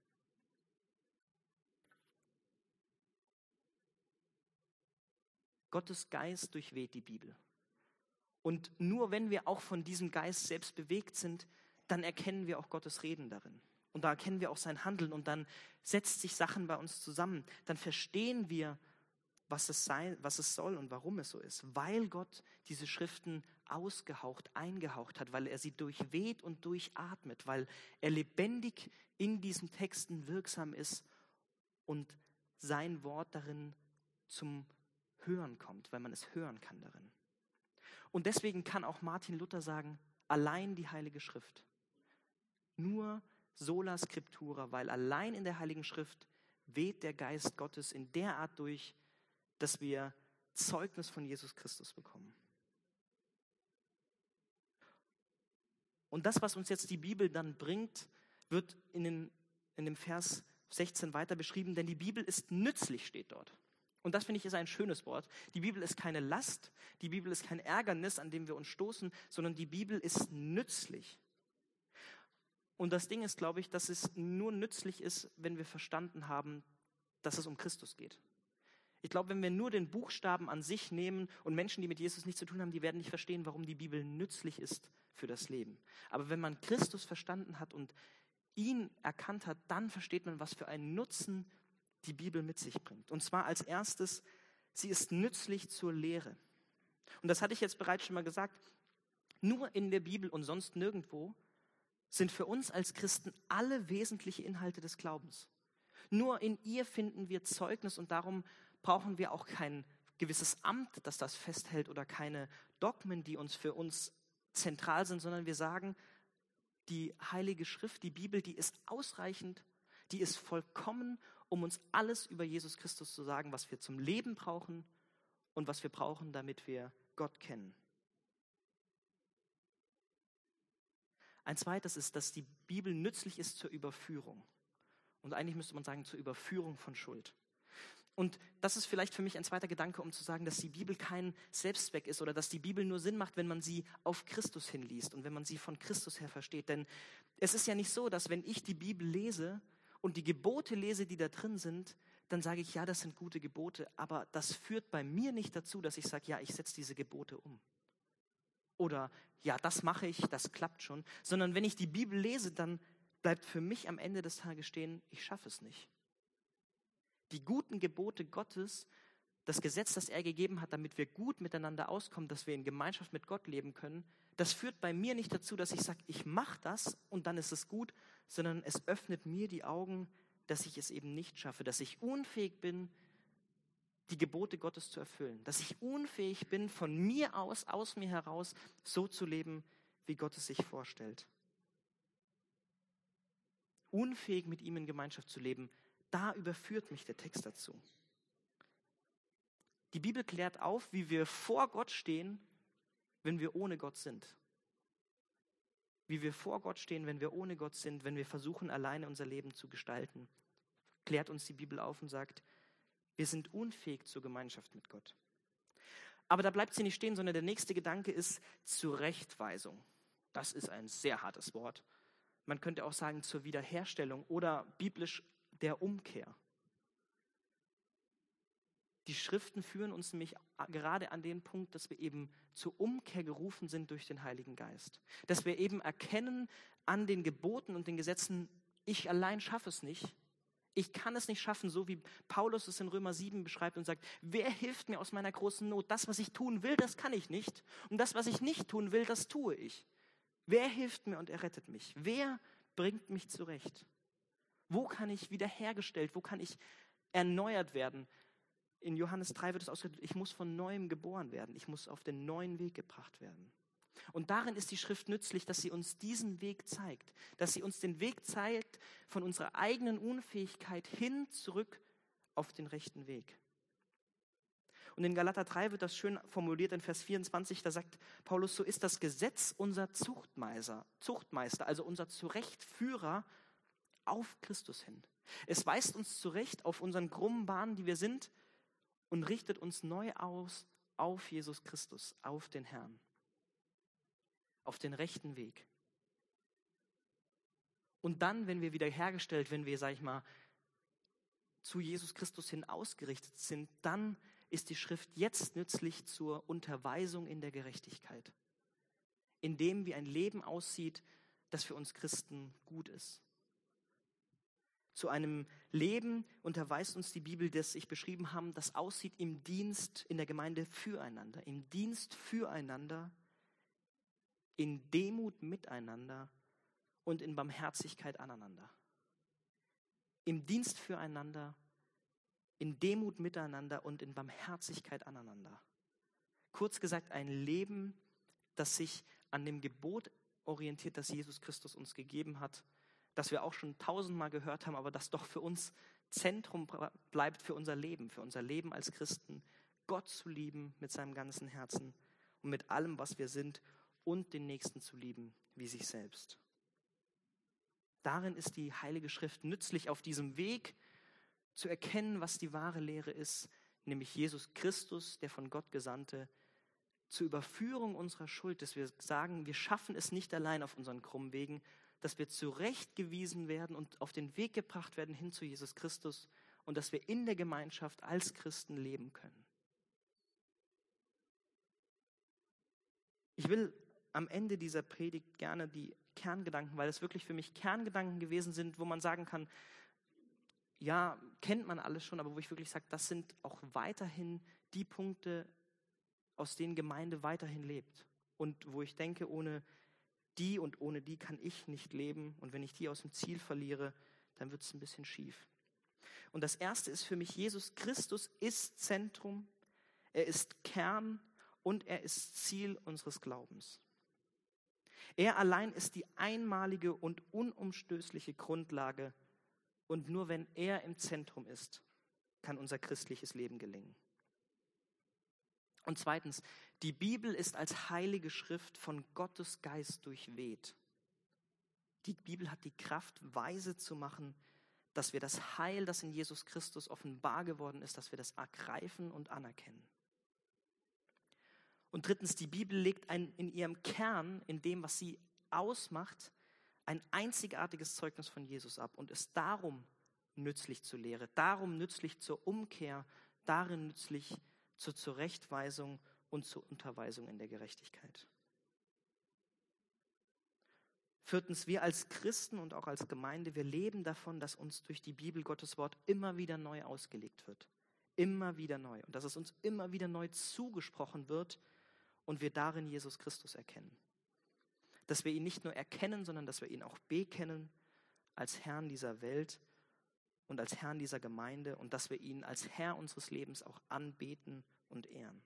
S2: Gottes Geist durchweht die Bibel. Und nur wenn wir auch von diesem Geist selbst bewegt sind, dann erkennen wir auch Gottes Reden darin. Und da erkennen wir auch sein Handeln und dann setzt sich Sachen bei uns zusammen. Dann verstehen wir, was es sei, was es soll und warum es so ist. Weil Gott diese Schriften ausgehaucht, eingehaucht hat, weil er sie durchweht und durchatmet, weil er lebendig in diesen Texten wirksam ist und sein Wort darin zum Hören kommt, weil man es hören kann darin. Und deswegen kann auch Martin Luther sagen, allein die Heilige Schrift. Nur sola scriptura, weil allein in der Heiligen Schrift weht der Geist Gottes in der Art durch, dass wir Zeugnis von Jesus Christus bekommen. Und das, was uns jetzt die Bibel dann bringt, wird in, den, in dem Vers sechzehn weiter beschrieben, denn die Bibel ist nützlich, steht dort. Und das, finde ich, ist ein schönes Wort. Die Bibel ist keine Last, die Bibel ist kein Ärgernis, an dem wir uns stoßen, sondern die Bibel ist nützlich. Und das Ding ist, glaube ich, dass es nur nützlich ist, wenn wir verstanden haben, dass es um Christus geht. Ich glaube, wenn wir nur den Buchstaben an sich nehmen und Menschen, die mit Jesus nichts zu tun haben, die werden nicht verstehen, warum die Bibel nützlich ist für das Leben. Aber wenn man Christus verstanden hat und ihn erkannt hat, dann versteht man, was für einen Nutzen die Bibel mit sich bringt. Und zwar als erstes, sie ist nützlich zur Lehre. Und das hatte ich jetzt bereits schon mal gesagt. Nur in der Bibel und sonst nirgendwo sind für uns als Christen alle wesentlichen Inhalte des Glaubens. Nur in ihr finden wir Zeugnis und darum brauchen wir auch kein gewisses Amt, das das festhält oder keine Dogmen, die uns für uns zentral sind, sondern wir sagen, die Heilige Schrift, die Bibel, die ist ausreichend, die ist vollkommen, um uns alles über Jesus Christus zu sagen, was wir zum Leben brauchen und was wir brauchen, damit wir Gott kennen. Ein zweites ist, dass die Bibel nützlich ist zur Überführung. Und eigentlich müsste man sagen, zur Überführung von Schuld. Und das ist vielleicht für mich ein zweiter Gedanke, um zu sagen, dass die Bibel kein Selbstzweck ist oder dass die Bibel nur Sinn macht, wenn man sie auf Christus hinliest und wenn man sie von Christus her versteht. Denn es ist ja nicht so, dass wenn ich die Bibel lese und die Gebote lese, die da drin sind, dann sage ich, ja, das sind gute Gebote, aber das führt bei mir nicht dazu, dass ich sage, ja, ich setze diese Gebote um. Oder, ja, das mache ich, das klappt schon. Sondern wenn ich die Bibel lese, dann bleibt für mich am Ende des Tages stehen, ich schaffe es nicht. Die guten Gebote Gottes, das Gesetz, das er gegeben hat, damit wir gut miteinander auskommen, dass wir in Gemeinschaft mit Gott leben können, das führt bei mir nicht dazu, dass ich sage, ich mache das und dann ist es gut, sondern es öffnet mir die Augen, dass ich es eben nicht schaffe, dass ich unfähig bin, die Gebote Gottes zu erfüllen, dass ich unfähig bin, von mir aus, aus mir heraus, so zu leben, wie Gott es sich vorstellt. Unfähig, mit ihm in Gemeinschaft zu leben, da überführt mich der Text dazu. Die Bibel klärt auf, wie wir vor Gott stehen, wenn wir ohne Gott sind. Wie wir vor Gott stehen, wenn wir ohne Gott sind, wenn wir versuchen, alleine unser Leben zu gestalten. Klärt uns die Bibel auf und sagt, wir sind unfähig zur Gemeinschaft mit Gott. Aber da bleibt sie nicht stehen, sondern der nächste Gedanke ist Zurechtweisung. Das ist ein sehr hartes Wort. Man könnte auch sagen zur Wiederherstellung oder biblisch der Umkehr. Die Schriften führen uns nämlich gerade an den Punkt, dass wir eben zur Umkehr gerufen sind durch den Heiligen Geist. Dass wir eben erkennen an den Geboten und den Gesetzen, ich allein schaffe es nicht. Ich kann es nicht schaffen, so wie Paulus es in Römer sieben beschreibt und sagt, wer hilft mir aus meiner großen Not? Das, was ich tun will, das kann ich nicht. Und das, was ich nicht tun will, das tue ich. Wer hilft mir und errettet mich? Wer bringt mich zurecht? Wo kann ich wiederhergestellt, wo kann ich erneuert werden? In Johannes drei wird es ausgedrückt, ich muss von Neuem geboren werden. Ich muss auf den neuen Weg gebracht werden. Und darin ist die Schrift nützlich, dass sie uns diesen Weg zeigt. Dass sie uns den Weg zeigt von unserer eigenen Unfähigkeit hin zurück auf den rechten Weg. Und in Galater drei wird das schön formuliert in Vers vierundzwanzig, da sagt Paulus, so ist das Gesetz unser Zuchtmeister, Zuchtmeister, also unser Zurechtführer auf Christus hin. Es weist uns zurecht auf unseren krummen Bahnen, die wir sind, und richtet uns neu aus auf Jesus Christus, auf den Herrn, auf den rechten Weg. Und dann, wenn wir wiederhergestellt, wenn wir, sag ich mal, zu Jesus Christus hin ausgerichtet sind, dann ist die Schrift jetzt nützlich zur Unterweisung in der Gerechtigkeit, indem wie ein Leben aussieht, das für uns Christen gut ist. Zu einem Leben unterweist uns die Bibel, das ich beschrieben habe, das aussieht im Dienst in der Gemeinde füreinander, im Dienst füreinander, in Demut miteinander und in Barmherzigkeit aneinander. Im Dienst füreinander, in Demut miteinander und in Barmherzigkeit aneinander. Kurz gesagt, ein Leben, das sich an dem Gebot orientiert, das Jesus Christus uns gegeben hat, das wir auch schon tausendmal gehört haben, aber das doch für uns Zentrum bleibt für unser Leben, für unser Leben als Christen, Gott zu lieben mit seinem ganzen Herzen und mit allem, was wir sind und den Nächsten zu lieben wie sich selbst. Darin ist die Heilige Schrift nützlich, auf diesem Weg zu erkennen, was die wahre Lehre ist, nämlich Jesus Christus, der von Gott Gesandte, zur Überführung unserer Schuld, dass wir sagen, wir schaffen es nicht allein auf unseren krummen Wegen, dass wir zurechtgewiesen werden und auf den Weg gebracht werden hin zu Jesus Christus und dass wir in der Gemeinschaft als Christen leben können. Ich will am Ende dieser Predigt gerne die Kerngedanken, weil es wirklich für mich Kerngedanken gewesen sind, wo man sagen kann, ja, kennt man alles schon, aber wo ich wirklich sage, das sind auch weiterhin die Punkte, aus denen Gemeinde weiterhin lebt. Und wo ich denke, ohne die und ohne die kann ich nicht leben. Und wenn ich die aus dem Ziel verliere, dann wird es ein bisschen schief. Und das Erste ist für mich, Jesus Christus ist Zentrum, er ist Kern und er ist Ziel unseres Glaubens. Er allein ist die einmalige und unumstößliche Grundlage. Und nur wenn er im Zentrum ist, kann unser christliches Leben gelingen. Und zweitens, die Bibel ist als heilige Schrift von Gottes Geist durchweht. Die Bibel hat die Kraft, weise zu machen, dass wir das Heil, das in Jesus Christus offenbar geworden ist, dass wir das ergreifen und anerkennen. Und drittens, die Bibel legt ein, in ihrem Kern, in dem, was sie ausmacht, ein einzigartiges Zeugnis von Jesus ab und ist darum nützlich zur Lehre, darum nützlich zur Umkehr, darin nützlich zur Zurechtweisung und zur Unterweisung in der Gerechtigkeit. Viertens, wir als Christen und auch als Gemeinde, wir leben davon, dass uns durch die Bibel Gottes Wort immer wieder neu ausgelegt wird. Immer wieder neu. Und dass es uns immer wieder neu zugesprochen wird und wir darin Jesus Christus erkennen. Dass wir ihn nicht nur erkennen, sondern dass wir ihn auch bekennen als Herrn dieser Welt und als Herrn dieser Gemeinde und dass wir ihn als Herr unseres Lebens auch anbeten und ehren.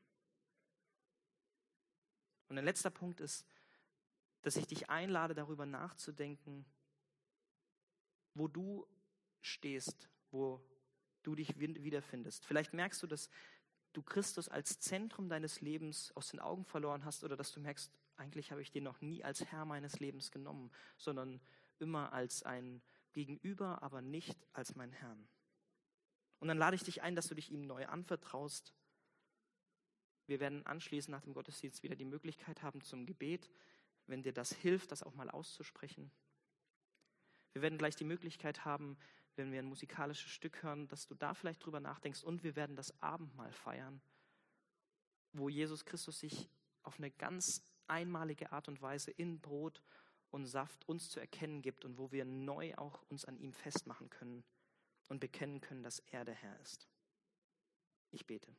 S2: Und ein letzter Punkt ist, dass ich dich einlade, darüber nachzudenken, wo du stehst, wo du dich wiederfindest. Vielleicht merkst du, dass du Christus als Zentrum deines Lebens aus den Augen verloren hast oder dass du merkst, eigentlich habe ich den noch nie als Herr meines Lebens genommen, sondern immer als ein Gegenüber, aber nicht als mein Herrn. Und dann lade ich dich ein, dass du dich ihm neu anvertraust. Wir werden anschließend nach dem Gottesdienst wieder die Möglichkeit haben zum Gebet, wenn dir das hilft, das auch mal auszusprechen. Wir werden gleich die Möglichkeit haben, wenn wir ein musikalisches Stück hören, dass du da vielleicht drüber nachdenkst und wir werden das Abendmahl feiern, wo Jesus Christus sich auf eine ganz einmalige Art und Weise in Brot und Saft uns zu erkennen gibt und wo wir neu auch uns an ihm festmachen können und bekennen können, dass er der Herr ist. Ich bete.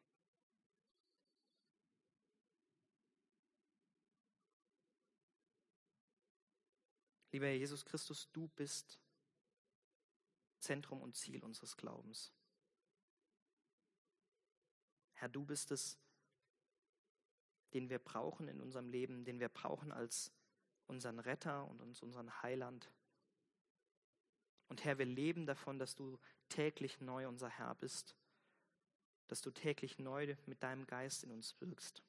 S2: Lieber Herr Jesus Christus, du bist Zentrum und Ziel unseres Glaubens. Herr, du bist es, den wir brauchen in unserem Leben, den wir brauchen als unseren Retter und uns unseren Heiland. Und Herr, wir leben davon, dass du täglich neu unser Herr bist, dass du täglich neu mit deinem Geist in uns wirkst.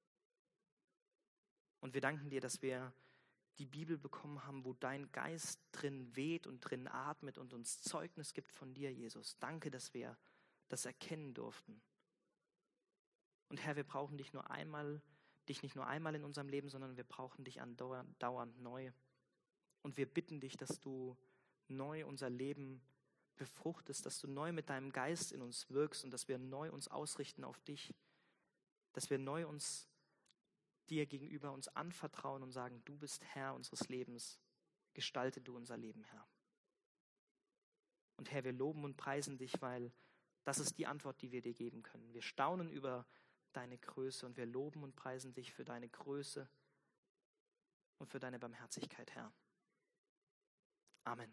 S2: Und wir danken dir, dass wir die Bibel bekommen haben, wo dein Geist drin weht und drin atmet und uns Zeugnis gibt von dir, Jesus. Danke, dass wir das erkennen durften. Und Herr, wir brauchen dich nur einmal, dich nicht nur einmal in unserem Leben, sondern wir brauchen dich andauernd, dauernd neu. Und wir bitten dich, dass du neu unser Leben befruchtest, dass du neu mit deinem Geist in uns wirkst und dass wir neu uns ausrichten auf dich, dass wir neu uns dir gegenüber uns anvertrauen und sagen, du bist Herr unseres Lebens, gestalte du unser Leben, Herr. Und Herr, wir loben und preisen dich, weil das ist die Antwort, die wir dir geben können. Wir staunen über deine Größe und wir loben und preisen dich für deine Größe und für deine Barmherzigkeit, Herr. Amen.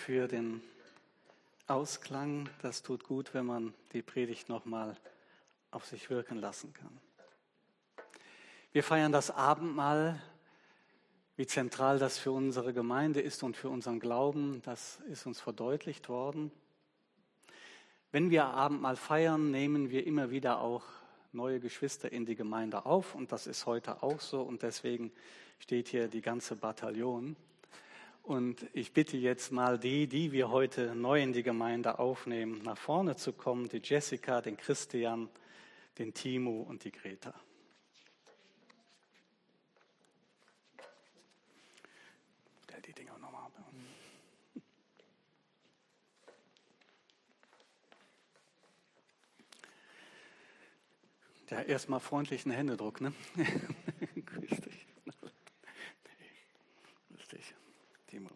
S1: für den Ausklang. Das tut gut, wenn man die Predigt nochmal auf sich wirken lassen kann. Wir feiern das Abendmahl, wie zentral das für unsere Gemeinde ist und für unseren Glauben. Das ist uns verdeutlicht worden. Wenn wir Abendmahl feiern, nehmen wir immer wieder auch neue Geschwister in die Gemeinde auf. Und das ist heute auch so. Und deswegen steht hier die ganze Bataillon. Und ich bitte jetzt mal die, die wir heute neu in die Gemeinde aufnehmen, nach vorne zu kommen. Die Jessica, den Christian, den Timo und die Greta. Stell die Dinger nochmal ab. Ja, erstmal freundlichen Händedruck, ne? Grüß dich. Grüß dich, Timo.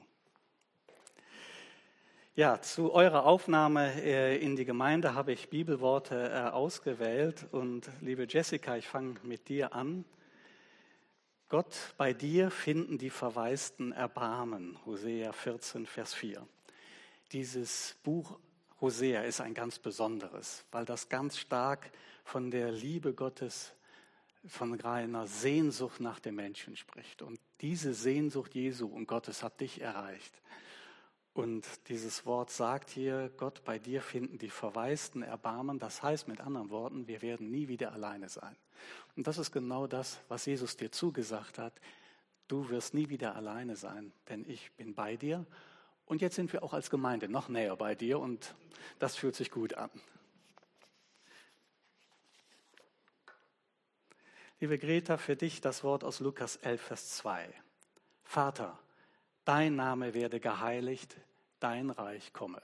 S1: Ja, zu eurer Aufnahme in die Gemeinde habe ich Bibelworte ausgewählt. Und liebe Jessica, ich fange mit dir an. Gott, bei dir finden die Verwaisten Erbarmen. Hosea vierzehn, Vers vier. Dieses Buch Hosea ist ein ganz besonderes, weil das ganz stark von der Liebe Gottes, von einer Sehnsucht nach dem Menschen spricht. Und diese Sehnsucht Jesu und Gottes hat dich erreicht. Und dieses Wort sagt hier, Gott, bei dir finden die Verwaisten Erbarmen. Das heißt mit anderen Worten, wir werden nie wieder alleine sein. Und das ist genau das, was Jesus dir zugesagt hat. Du wirst nie wieder alleine sein, denn ich bin bei dir. Und jetzt sind wir auch als Gemeinde noch näher bei dir und das fühlt sich gut an. Liebe Greta, für dich das Wort aus Lukas elf, Vers zwei. Vater, dein Name werde geheiligt, dein Reich komme.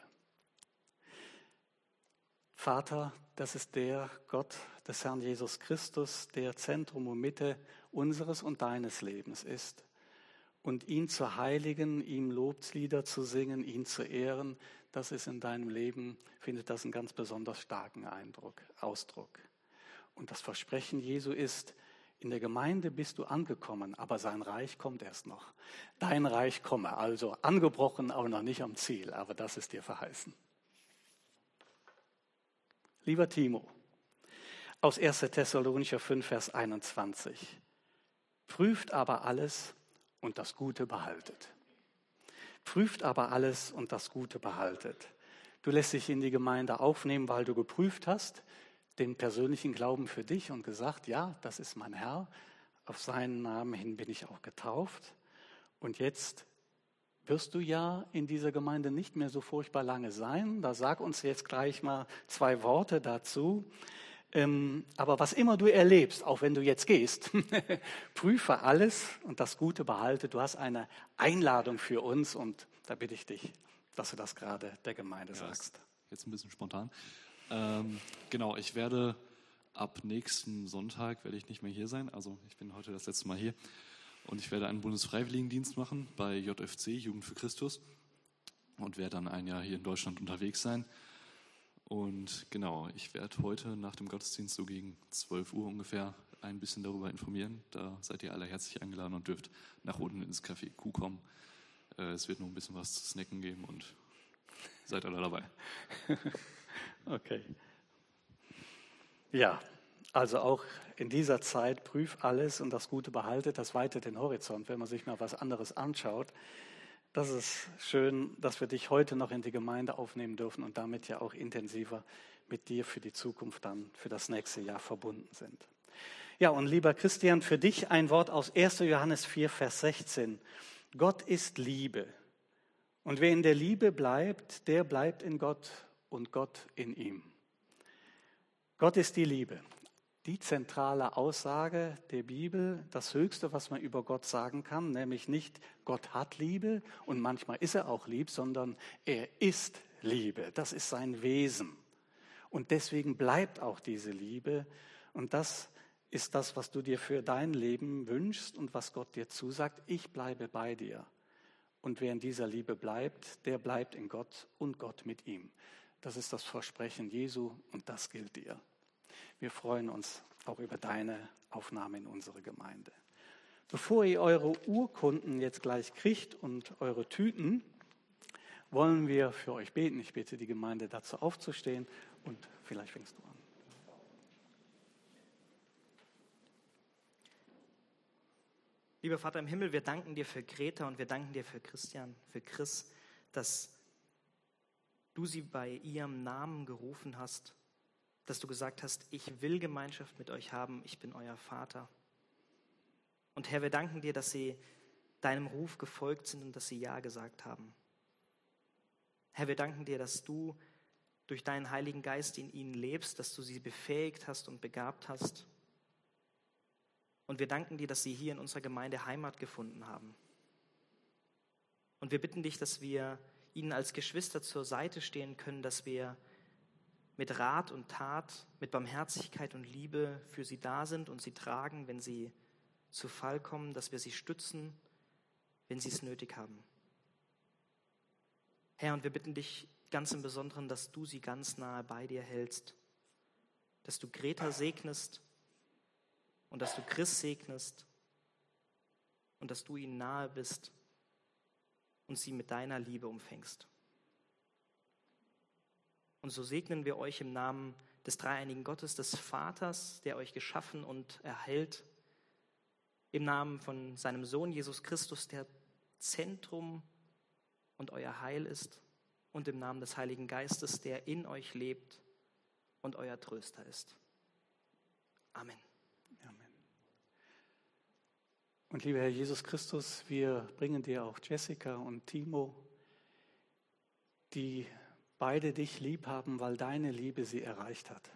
S1: Vater, das ist der Gott des Herrn Jesus Christus, der Zentrum und Mitte unseres und deines Lebens ist. Und ihn zu heiligen, ihm Lobslieder zu singen, ihn zu ehren, das ist in deinem Leben, findet das einen ganz besonders starken Eindruck, Ausdruck. Und das Versprechen Jesu ist, in der Gemeinde bist du angekommen, aber sein Reich kommt erst noch. Dein Reich komme, also angebrochen, aber noch nicht am Ziel, aber das ist dir verheißen. Lieber Timo, aus erster Thessalonicher fünf, Vers einundzwanzig. Prüft aber alles und das Gute behaltet. Prüft aber alles und das Gute behaltet. Du lässt dich in die Gemeinde aufnehmen, weil du geprüft hast, den persönlichen Glauben für dich und gesagt, ja, das ist mein Herr, auf seinen Namen hin bin ich auch getauft. Und jetzt wirst du ja in dieser Gemeinde nicht mehr so furchtbar lange sein. Da sag uns jetzt gleich mal zwei Worte dazu. Ähm, aber was immer du erlebst, auch wenn du jetzt gehst, prüfe alles und das Gute behalte. Du hast eine Einladung für uns und da bitte ich dich, dass du das gerade der Gemeinde
S4: ja,
S1: sagst.
S4: Jetzt ein bisschen spontan. Ähm, genau, ich werde ab nächsten Sonntag werde ich nicht mehr hier sein. Also ich bin heute das letzte Mal hier und ich werde einen Bundesfreiwilligendienst machen bei J F C, Jugend für Christus, und werde dann ein Jahr hier in Deutschland unterwegs sein. Und genau, ich werde heute nach dem Gottesdienst so gegen zwölf Uhr ungefähr ein bisschen darüber informieren. Da seid ihr alle herzlich eingeladen und dürft nach unten ins Café Q kommen. Äh, es wird noch ein bisschen was zu snacken geben und seid alle dabei.
S1: Okay. Ja, also auch in dieser Zeit prüf alles und das Gute behaltet, das weitet den Horizont, wenn man sich mal was anderes anschaut. Das ist schön, dass wir dich heute noch in die Gemeinde aufnehmen dürfen und damit ja auch intensiver mit dir für die Zukunft dann, für das nächste Jahr verbunden sind. Ja, und lieber Christian, für dich ein Wort aus erster Johannes vier, Vers sechzehn. Gott ist Liebe. Und wer in der Liebe bleibt, der bleibt in Gott und Gott in ihm. Gott ist die Liebe. Die zentrale Aussage der Bibel, das Höchste, was man über Gott sagen kann, nämlich nicht Gott hat Liebe und manchmal ist er auch lieb, sondern er ist Liebe. Das ist sein Wesen. Und deswegen bleibt auch diese Liebe. Und das ist das, was du dir für dein Leben wünschst und was Gott dir zusagt. Ich bleibe bei dir. Und wer in dieser Liebe bleibt, der bleibt in Gott und Gott mit ihm. Das ist das Versprechen Jesu und das gilt dir. Wir freuen uns auch über deine Aufnahme in unsere Gemeinde. Bevor ihr eure Urkunden jetzt gleich kriegt und eure Tüten, wollen wir für euch beten. Ich bitte die Gemeinde dazu aufzustehen und vielleicht fängst du an.
S2: Lieber Vater im Himmel, wir danken dir für Greta und wir danken dir für Christian, für Chris, dass du sie bei ihrem Namen gerufen hast, dass du gesagt hast, ich will Gemeinschaft mit euch haben, ich bin euer Vater. Und Herr, wir danken dir, dass sie deinem Ruf gefolgt sind und dass sie Ja gesagt haben. Herr, wir danken dir, dass du durch deinen Heiligen Geist in ihnen lebst, dass du sie befähigt hast und begabt hast. Und wir danken dir, dass sie hier in unserer Gemeinde Heimat gefunden haben. Und wir bitten dich, dass wir ihnen als Geschwister zur Seite stehen können, dass wir mit Rat und Tat, mit Barmherzigkeit und Liebe für sie da sind und sie tragen, wenn sie zu Fall kommen, dass wir sie stützen, wenn sie es nötig haben. Herr, und wir bitten dich ganz im Besonderen, dass du sie ganz nahe bei dir hältst, dass du Greta segnest und dass du Chris segnest und dass du ihnen nahe bist und sie mit deiner Liebe umfängst. Und so segnen wir euch im Namen des dreieinigen Gottes, des Vaters, der euch geschaffen und erhält, im Namen von seinem Sohn Jesus Christus, der Zentrum und euer Heil ist, und im Namen des Heiligen Geistes, der in euch lebt und euer Tröster ist. Amen.
S1: Amen. Und lieber Herr Jesus Christus, wir bringen dir auch Jessica und Timo, die beide dich lieb haben, weil deine Liebe sie erreicht hat.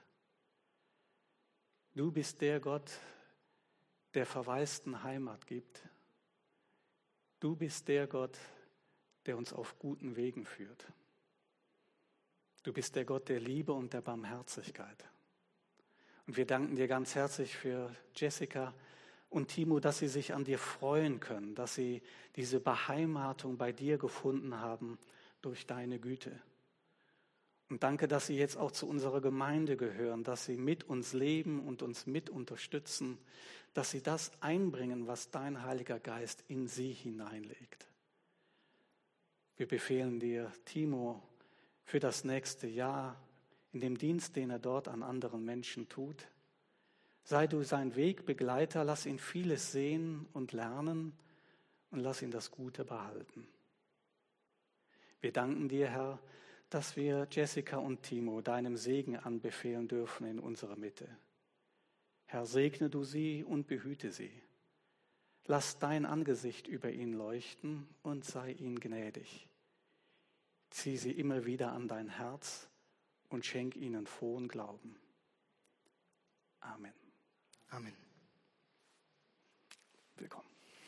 S1: Du bist der Gott, der Verwaisten Heimat gibt. Du bist der Gott, der uns auf guten Wegen führt. Du bist der Gott der Liebe und der Barmherzigkeit. Und wir danken dir ganz herzlich für Jessica und Timo, dass sie sich an dir freuen können, dass sie diese Beheimatung bei dir gefunden haben durch deine Güte. Und danke, dass sie jetzt auch zu unserer Gemeinde gehören, dass sie mit uns leben und uns mit unterstützen, dass sie das einbringen, was dein Heiliger Geist in sie hineinlegt. Wir befehlen dir, Timo, für das nächste Jahr in dem Dienst, den er dort an anderen Menschen tut. Sei du sein Wegbegleiter, lass ihn vieles sehen und lernen und lass ihn das Gute behalten. Wir danken dir, Herr, dass wir Jessica und Timo deinem Segen anbefehlen dürfen in unserer Mitte. Herr, segne du sie und behüte sie. Lass dein Angesicht über ihn leuchten und sei ihnen gnädig. Zieh sie immer wieder an dein Herz und schenk ihnen frohen Glauben. Amen.
S2: Amen.
S1: Willkommen.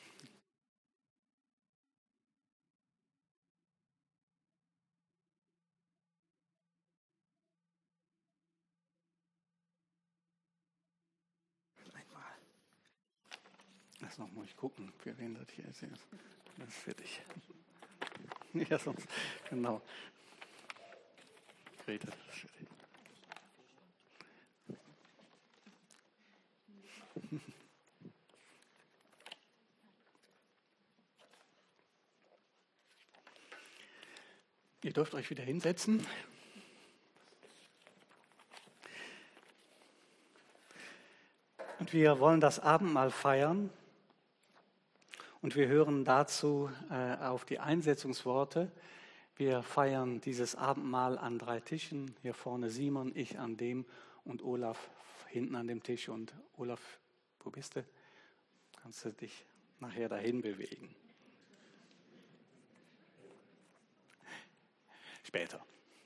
S2: Einmal.
S1: Lass noch mal gucken, für wen das hier ist. Das ist für dich. Ja, sonst, genau. Greta, das ist für dich. Ihr dürft euch wieder hinsetzen. Und wir wollen das Abendmahl feiern. Und wir hören dazu äh, auf die Einsetzungsworte. Wir feiern dieses Abendmahl an drei Tischen. Hier vorne Simon, ich an dem und Olaf hinten an dem Tisch. Und Olaf, wo bist du? Kannst du dich nachher dahin bewegen? Später.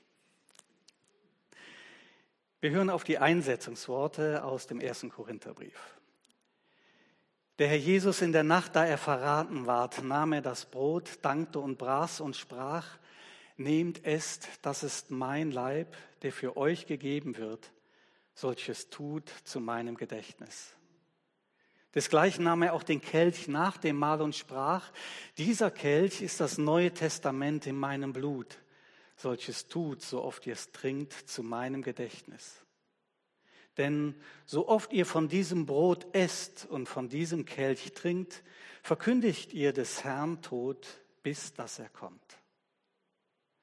S1: Wir hören auf die Einsetzungsworte aus dem ersten Korintherbrief. Der Herr Jesus in der Nacht, da er verraten ward, nahm er das Brot, dankte und brach und sprach: Nehmt, esst, das ist mein Leib, der für euch gegeben wird. Solches tut zu meinem Gedächtnis. Desgleichen nahm er auch den Kelch nach dem Mahl und sprach: Dieser Kelch ist das Neue Testament in meinem Blut. Solches tut, so oft ihr es trinkt, zu meinem Gedächtnis. Denn so oft ihr von diesem Brot esst und von diesem Kelch trinkt, verkündigt ihr des Herrn Tod, bis dass er kommt.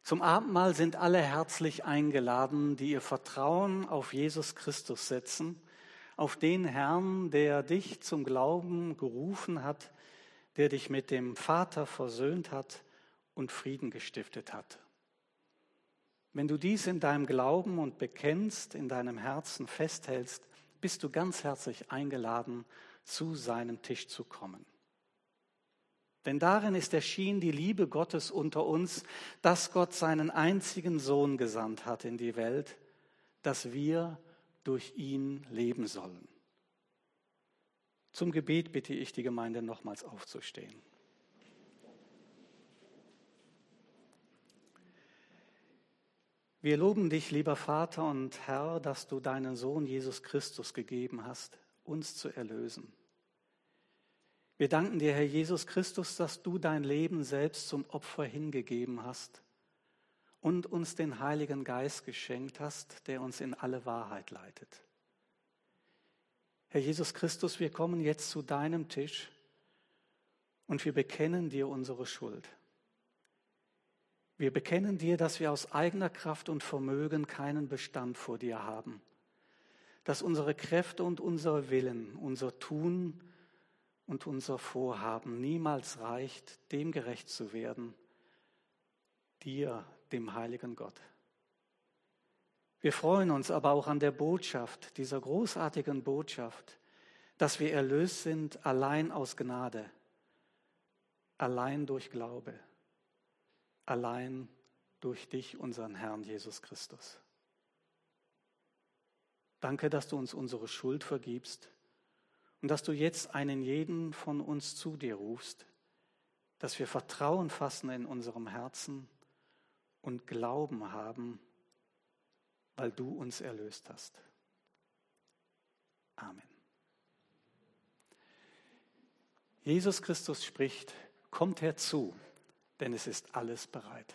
S1: Zum Abendmahl sind alle herzlich eingeladen, die ihr Vertrauen auf Jesus Christus setzen, auf den Herrn, der dich zum Glauben gerufen hat, der dich mit dem Vater versöhnt hat und Frieden gestiftet hat. Wenn du dies in deinem Glauben und bekennst, in deinem Herzen festhältst, bist du ganz herzlich eingeladen, zu seinem Tisch zu kommen. Denn darin ist erschienen die Liebe Gottes unter uns, dass Gott seinen einzigen Sohn gesandt hat in die Welt, dass wir durch ihn leben sollen. Zum Gebet bitte ich die Gemeinde nochmals aufzustehen. Wir loben dich, lieber Vater und Herr, dass du deinen Sohn Jesus Christus gegeben hast, uns zu erlösen. Wir danken dir, Herr Jesus Christus, dass du dein Leben selbst zum Opfer hingegeben hast und uns den Heiligen Geist geschenkt hast, der uns in alle Wahrheit leitet. Herr Jesus Christus, wir kommen jetzt zu deinem Tisch und wir bekennen dir unsere Schuld. Wir bekennen dir, dass wir aus eigener Kraft und Vermögen keinen Bestand vor dir haben, dass unsere Kräfte und unser Willen, unser Tun und unser Vorhaben niemals reicht, dem gerecht zu werden, dir, dem heiligen Gott. Wir freuen uns aber auch an der Botschaft, dieser großartigen Botschaft, dass wir erlöst sind allein aus Gnade, allein durch Glaube, allein durch dich, unseren Herrn Jesus Christus. Danke, dass du uns unsere Schuld vergibst und dass du jetzt einen jeden von uns zu dir rufst, dass wir Vertrauen fassen in unserem Herzen und Glauben haben, weil du uns erlöst hast. Amen. Jesus Christus spricht, kommt herzu, denn es ist alles bereit.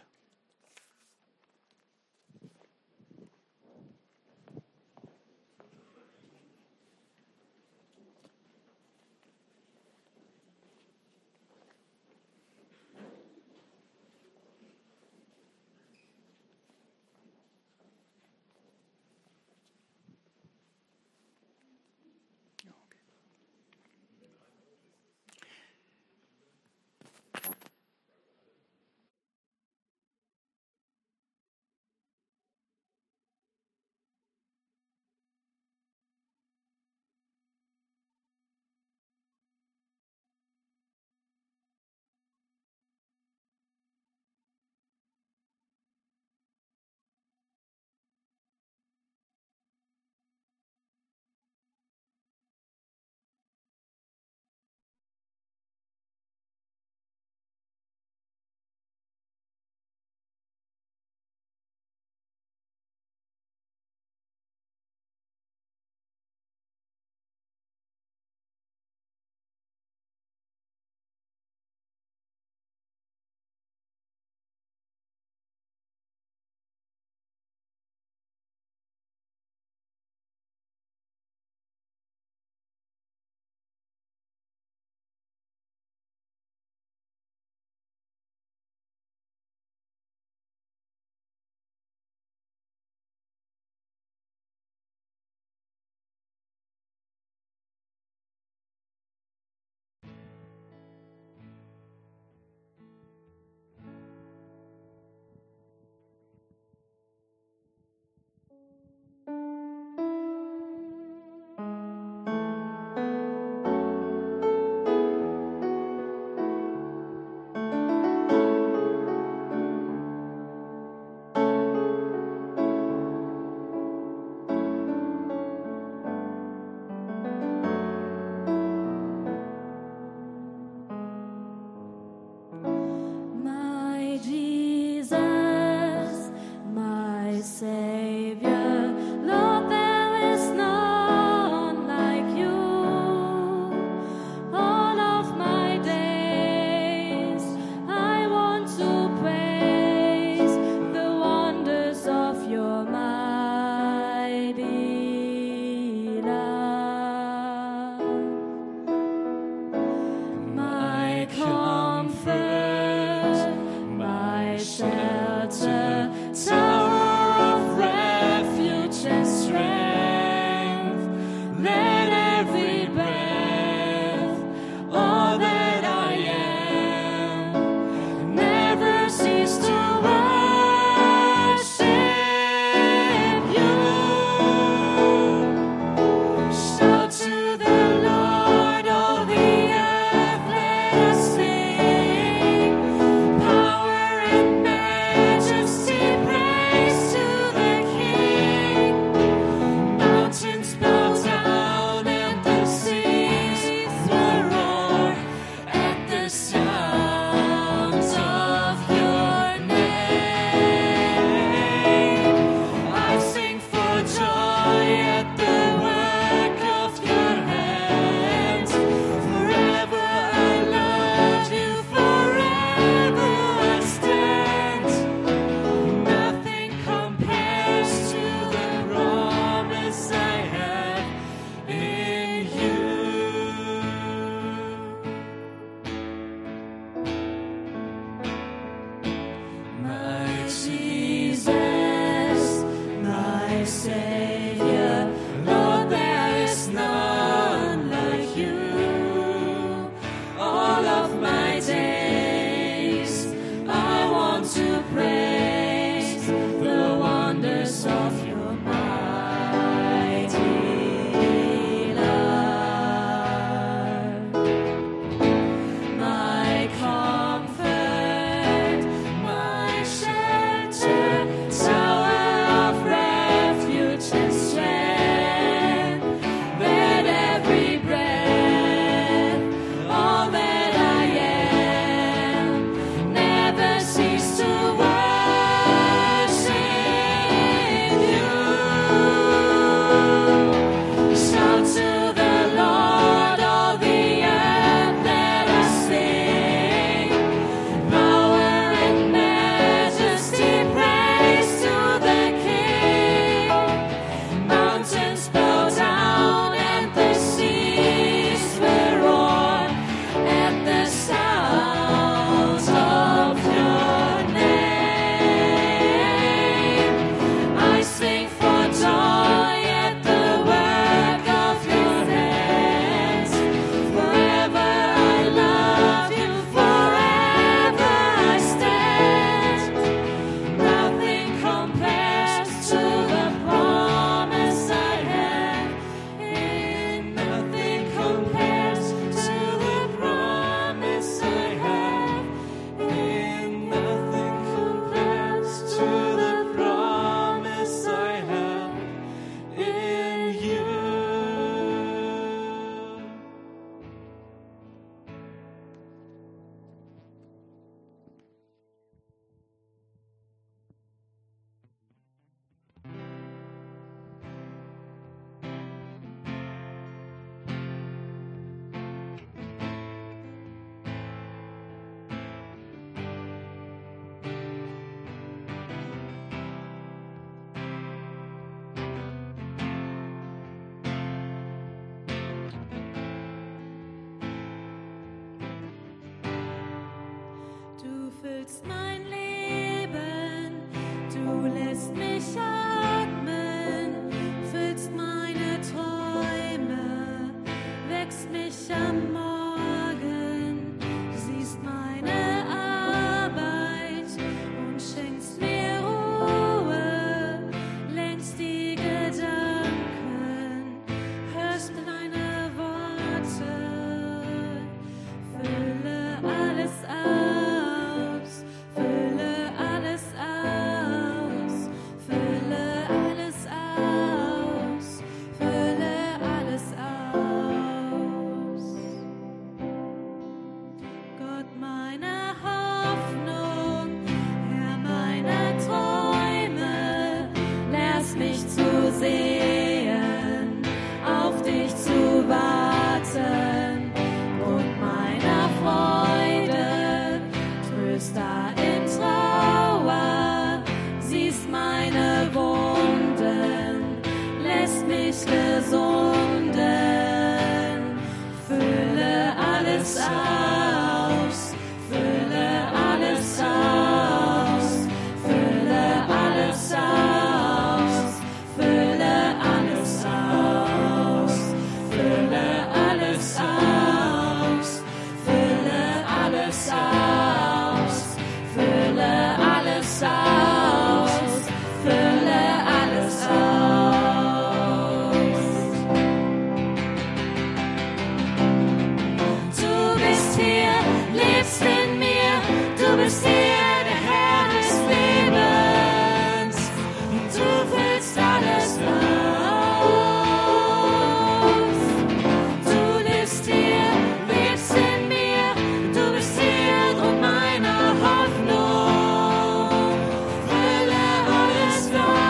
S5: füllst mein Leben, du lässt mich atmen, füllst meine Träume, wächst mich am Morgen, siehst meine Arbeit und schenkst mir Ruhe, lenkst die Gedanken, hörst meine Worte, fülle alles aus, fülle alles aus, fülle alles aus, fülle alles aus. Gott meiner Hoffnung, Herr meiner Träume, lehrst mich zu sehen, auf dich zu warten, und meiner Freude, Tröster in Trauer, siehst meine Wunden, lässt mich gesunden, fülle alles aus, fülle alles aus, fülle alles aus, fülle alles aus, fülle alles aus, fülle alles aus, fülle alles aus, fülle alles aus. Du bist hier, lebst in mir, du bist hier, der Herr des Lebens, und du füllst alles aus. Du lebst hier, lebst in mir, du bist hier, drum meiner Hoffnung, fülle alles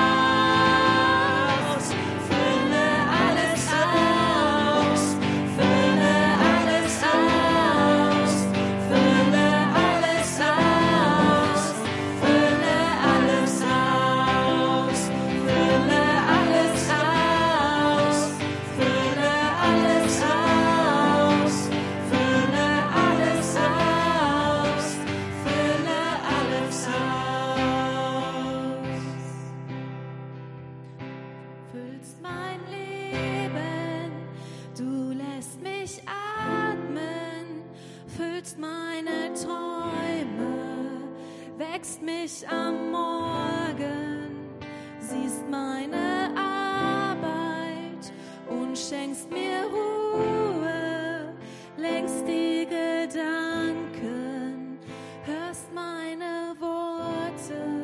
S5: aus, fülle alles aus, fülle alles aus, fülle alles aus, fülle alles aus, fülle alles aus, fülle alles aus, fülle alles aus, fülle alles aus. Füllst mein Leben, du lässt mich atmen, füllst meine Träume, wächst mich am Morgen, siehst meine Arbeit und schenkst mir Ruhe, lenkst die Gedanken, hörst meine Worte.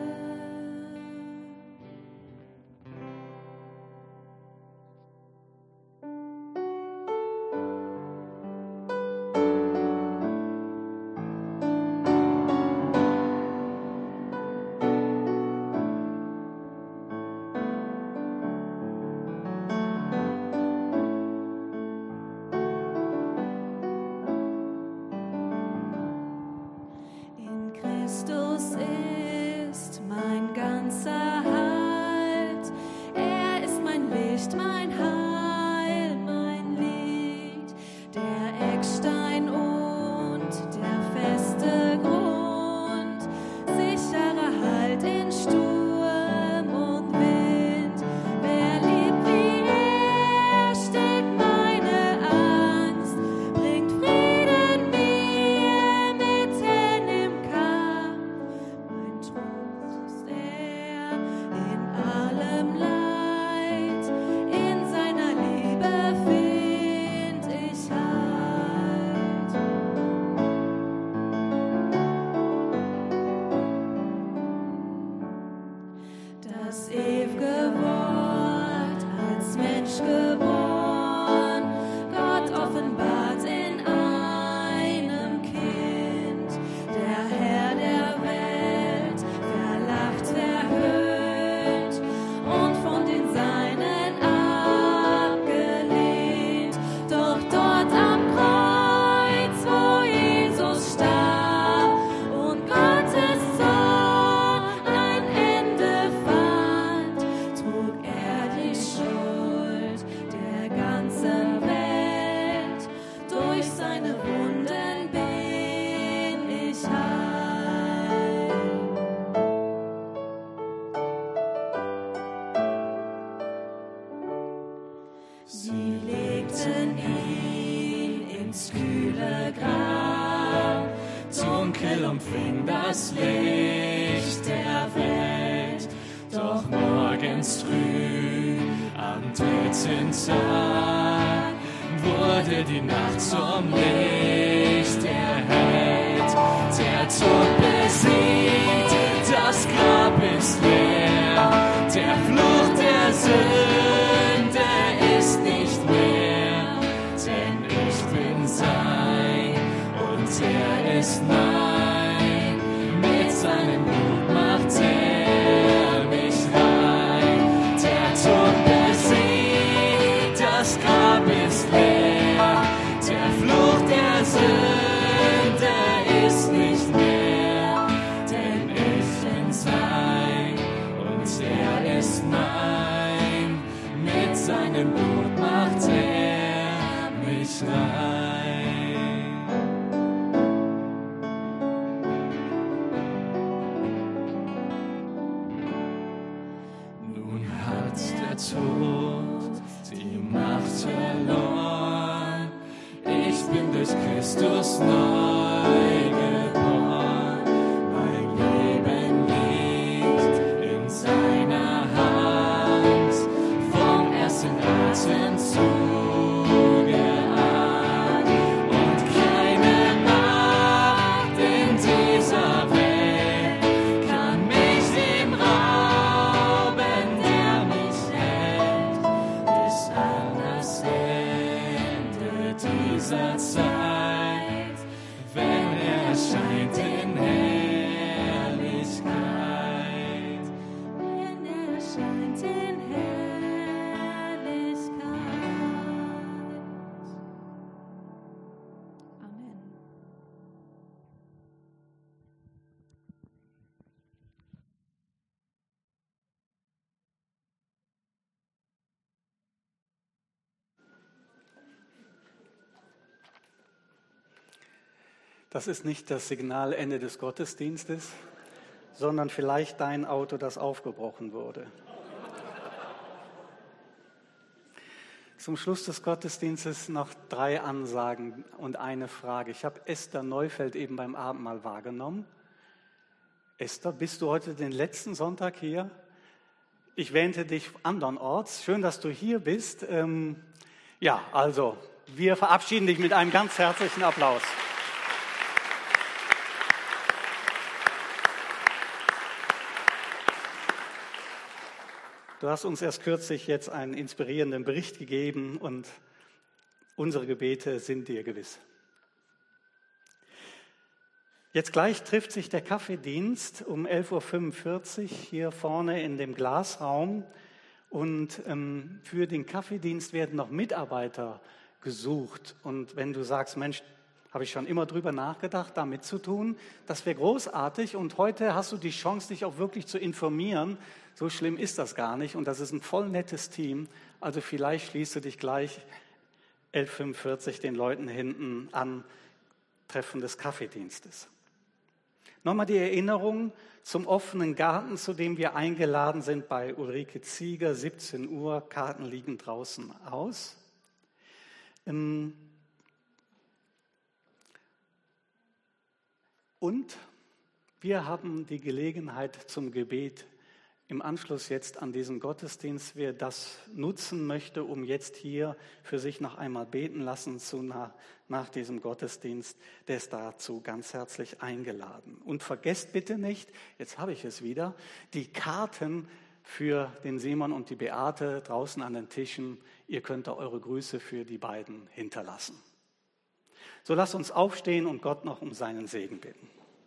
S5: In Christus ist mein ganzer Halt. Er ist mein Licht, mein Heil, mein Lied, der Eckstein und der feste Grund, sicherer Halt in Sturm und Wind. Wer liebt wie er, stillt meine Angst, bringt Frieden mir mitten im Kampf. Mein Trost ist er in allem Leid, in seiner Liebe find ich Halt. Das ewige Wort als Mensch geboren, Gott offenbart in einem Kind, der Herr der Welt, verlacht, verhöhnt und von den Seinen abgelehnt. Doch dort am Kreuz, wo Jesus starb und Gottes Sohn ein Ende fand, empfing das Licht der Welt. Doch morgens früh am dritten Tag wurde die Nacht zum Licht erhellt. Der Tod besiegt, das Grab ist leer, der Fluch der Sünde ist nicht mehr, denn ich bin sein und er ist mein, mit seinem Blut macht er mich rein. Der Tod besiegt, das Grab ist leer, der Fluch der Sünde ist nicht mehr, denn ich bin sein und er ist mein, mit seinem Blut macht er mich rein. Nun hat der Tod die Macht verloren, ich bin durch Christus neu geboren. Mein Leben liegt in seiner Hand, vom ersten Atemzuge an. Und keine Macht in dieser Welt kann mich dem rauben, der mich hält, bis an das Ende dieser Zeit, wenn er erscheint in Herrlichkeit. Wenn er erscheint in Herrlichkeit. Amen.
S1: Das ist nicht das Signalende des Gottesdienstes, sondern vielleicht dein Auto, das aufgebrochen wurde. Zum Schluss des Gottesdienstes noch drei Ansagen und eine Frage. Ich habe Esther Neufeld eben beim Abendmahl wahrgenommen. Esther, bist du heute den letzten Sonntag hier? Ich wähnte dich andernorts. Schön, dass du hier bist. Ähm, ja, also, wir verabschieden dich mit einem ganz herzlichen Applaus. Du hast uns erst kürzlich jetzt einen inspirierenden Bericht gegeben und unsere Gebete sind dir gewiss. Jetzt gleich trifft sich der Kaffeedienst um elf Uhr fünfundvierzig hier vorne in dem Glasraum und ähm, für den Kaffeedienst werden noch Mitarbeiter gesucht. Und wenn du sagst, Mensch, habe ich schon immer drüber nachgedacht, da mitzutun, das wäre großartig und heute hast du die Chance, dich auch wirklich zu informieren. So schlimm ist das gar nicht und das ist ein voll nettes Team. Also vielleicht schließt du dich gleich elf Uhr fünfundvierzig den Leuten hinten an, Treffen des Kaffeedienstes. Nochmal die Erinnerung zum offenen Garten, zu dem wir eingeladen sind bei Ulrike Zieger, siebzehn Uhr, Karten liegen draußen aus. Ähm, Und wir haben die Gelegenheit zum Gebet im Anschluss jetzt an diesen Gottesdienst, wer das nutzen möchte, um jetzt hier für sich noch einmal beten lassen zu nach, nach diesem Gottesdienst, der ist dazu ganz herzlich eingeladen. Und vergesst bitte nicht, jetzt habe ich es wieder, die Karten für den Simon und die Beate draußen an den Tischen. Ihr könnt da eure Grüße für die beiden hinterlassen. So lasst uns aufstehen und Gott noch um seinen Segen bitten.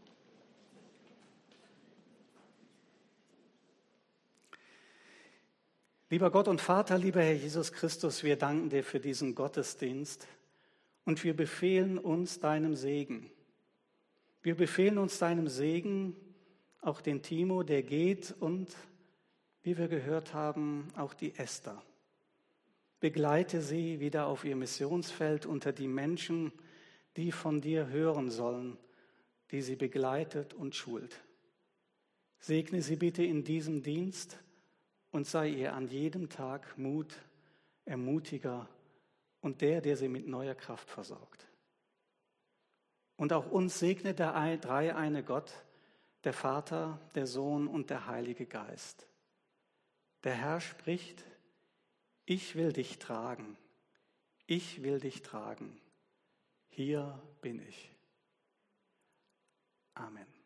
S1: Lieber Gott und Vater, lieber Herr Jesus Christus, wir danken dir für diesen Gottesdienst und wir befehlen uns deinem Segen. Wir befehlen uns deinem Segen, auch den Timo, der geht und, wie wir gehört haben, auch die Esther. Begleite sie wieder auf ihr Missionsfeld unter die Menschen, die von dir hören sollen, die sie begleitet und schult. Segne sie bitte in diesem Dienst und sei ihr an jedem Tag Mut, Ermutiger und der, der sie mit neuer Kraft versorgt. Und auch uns segne der ein- dreieine Gott, der Vater, der Sohn und der Heilige Geist. Der Herr spricht: Ich will dich tragen, ich will dich tragen. Hier bin ich. Amen.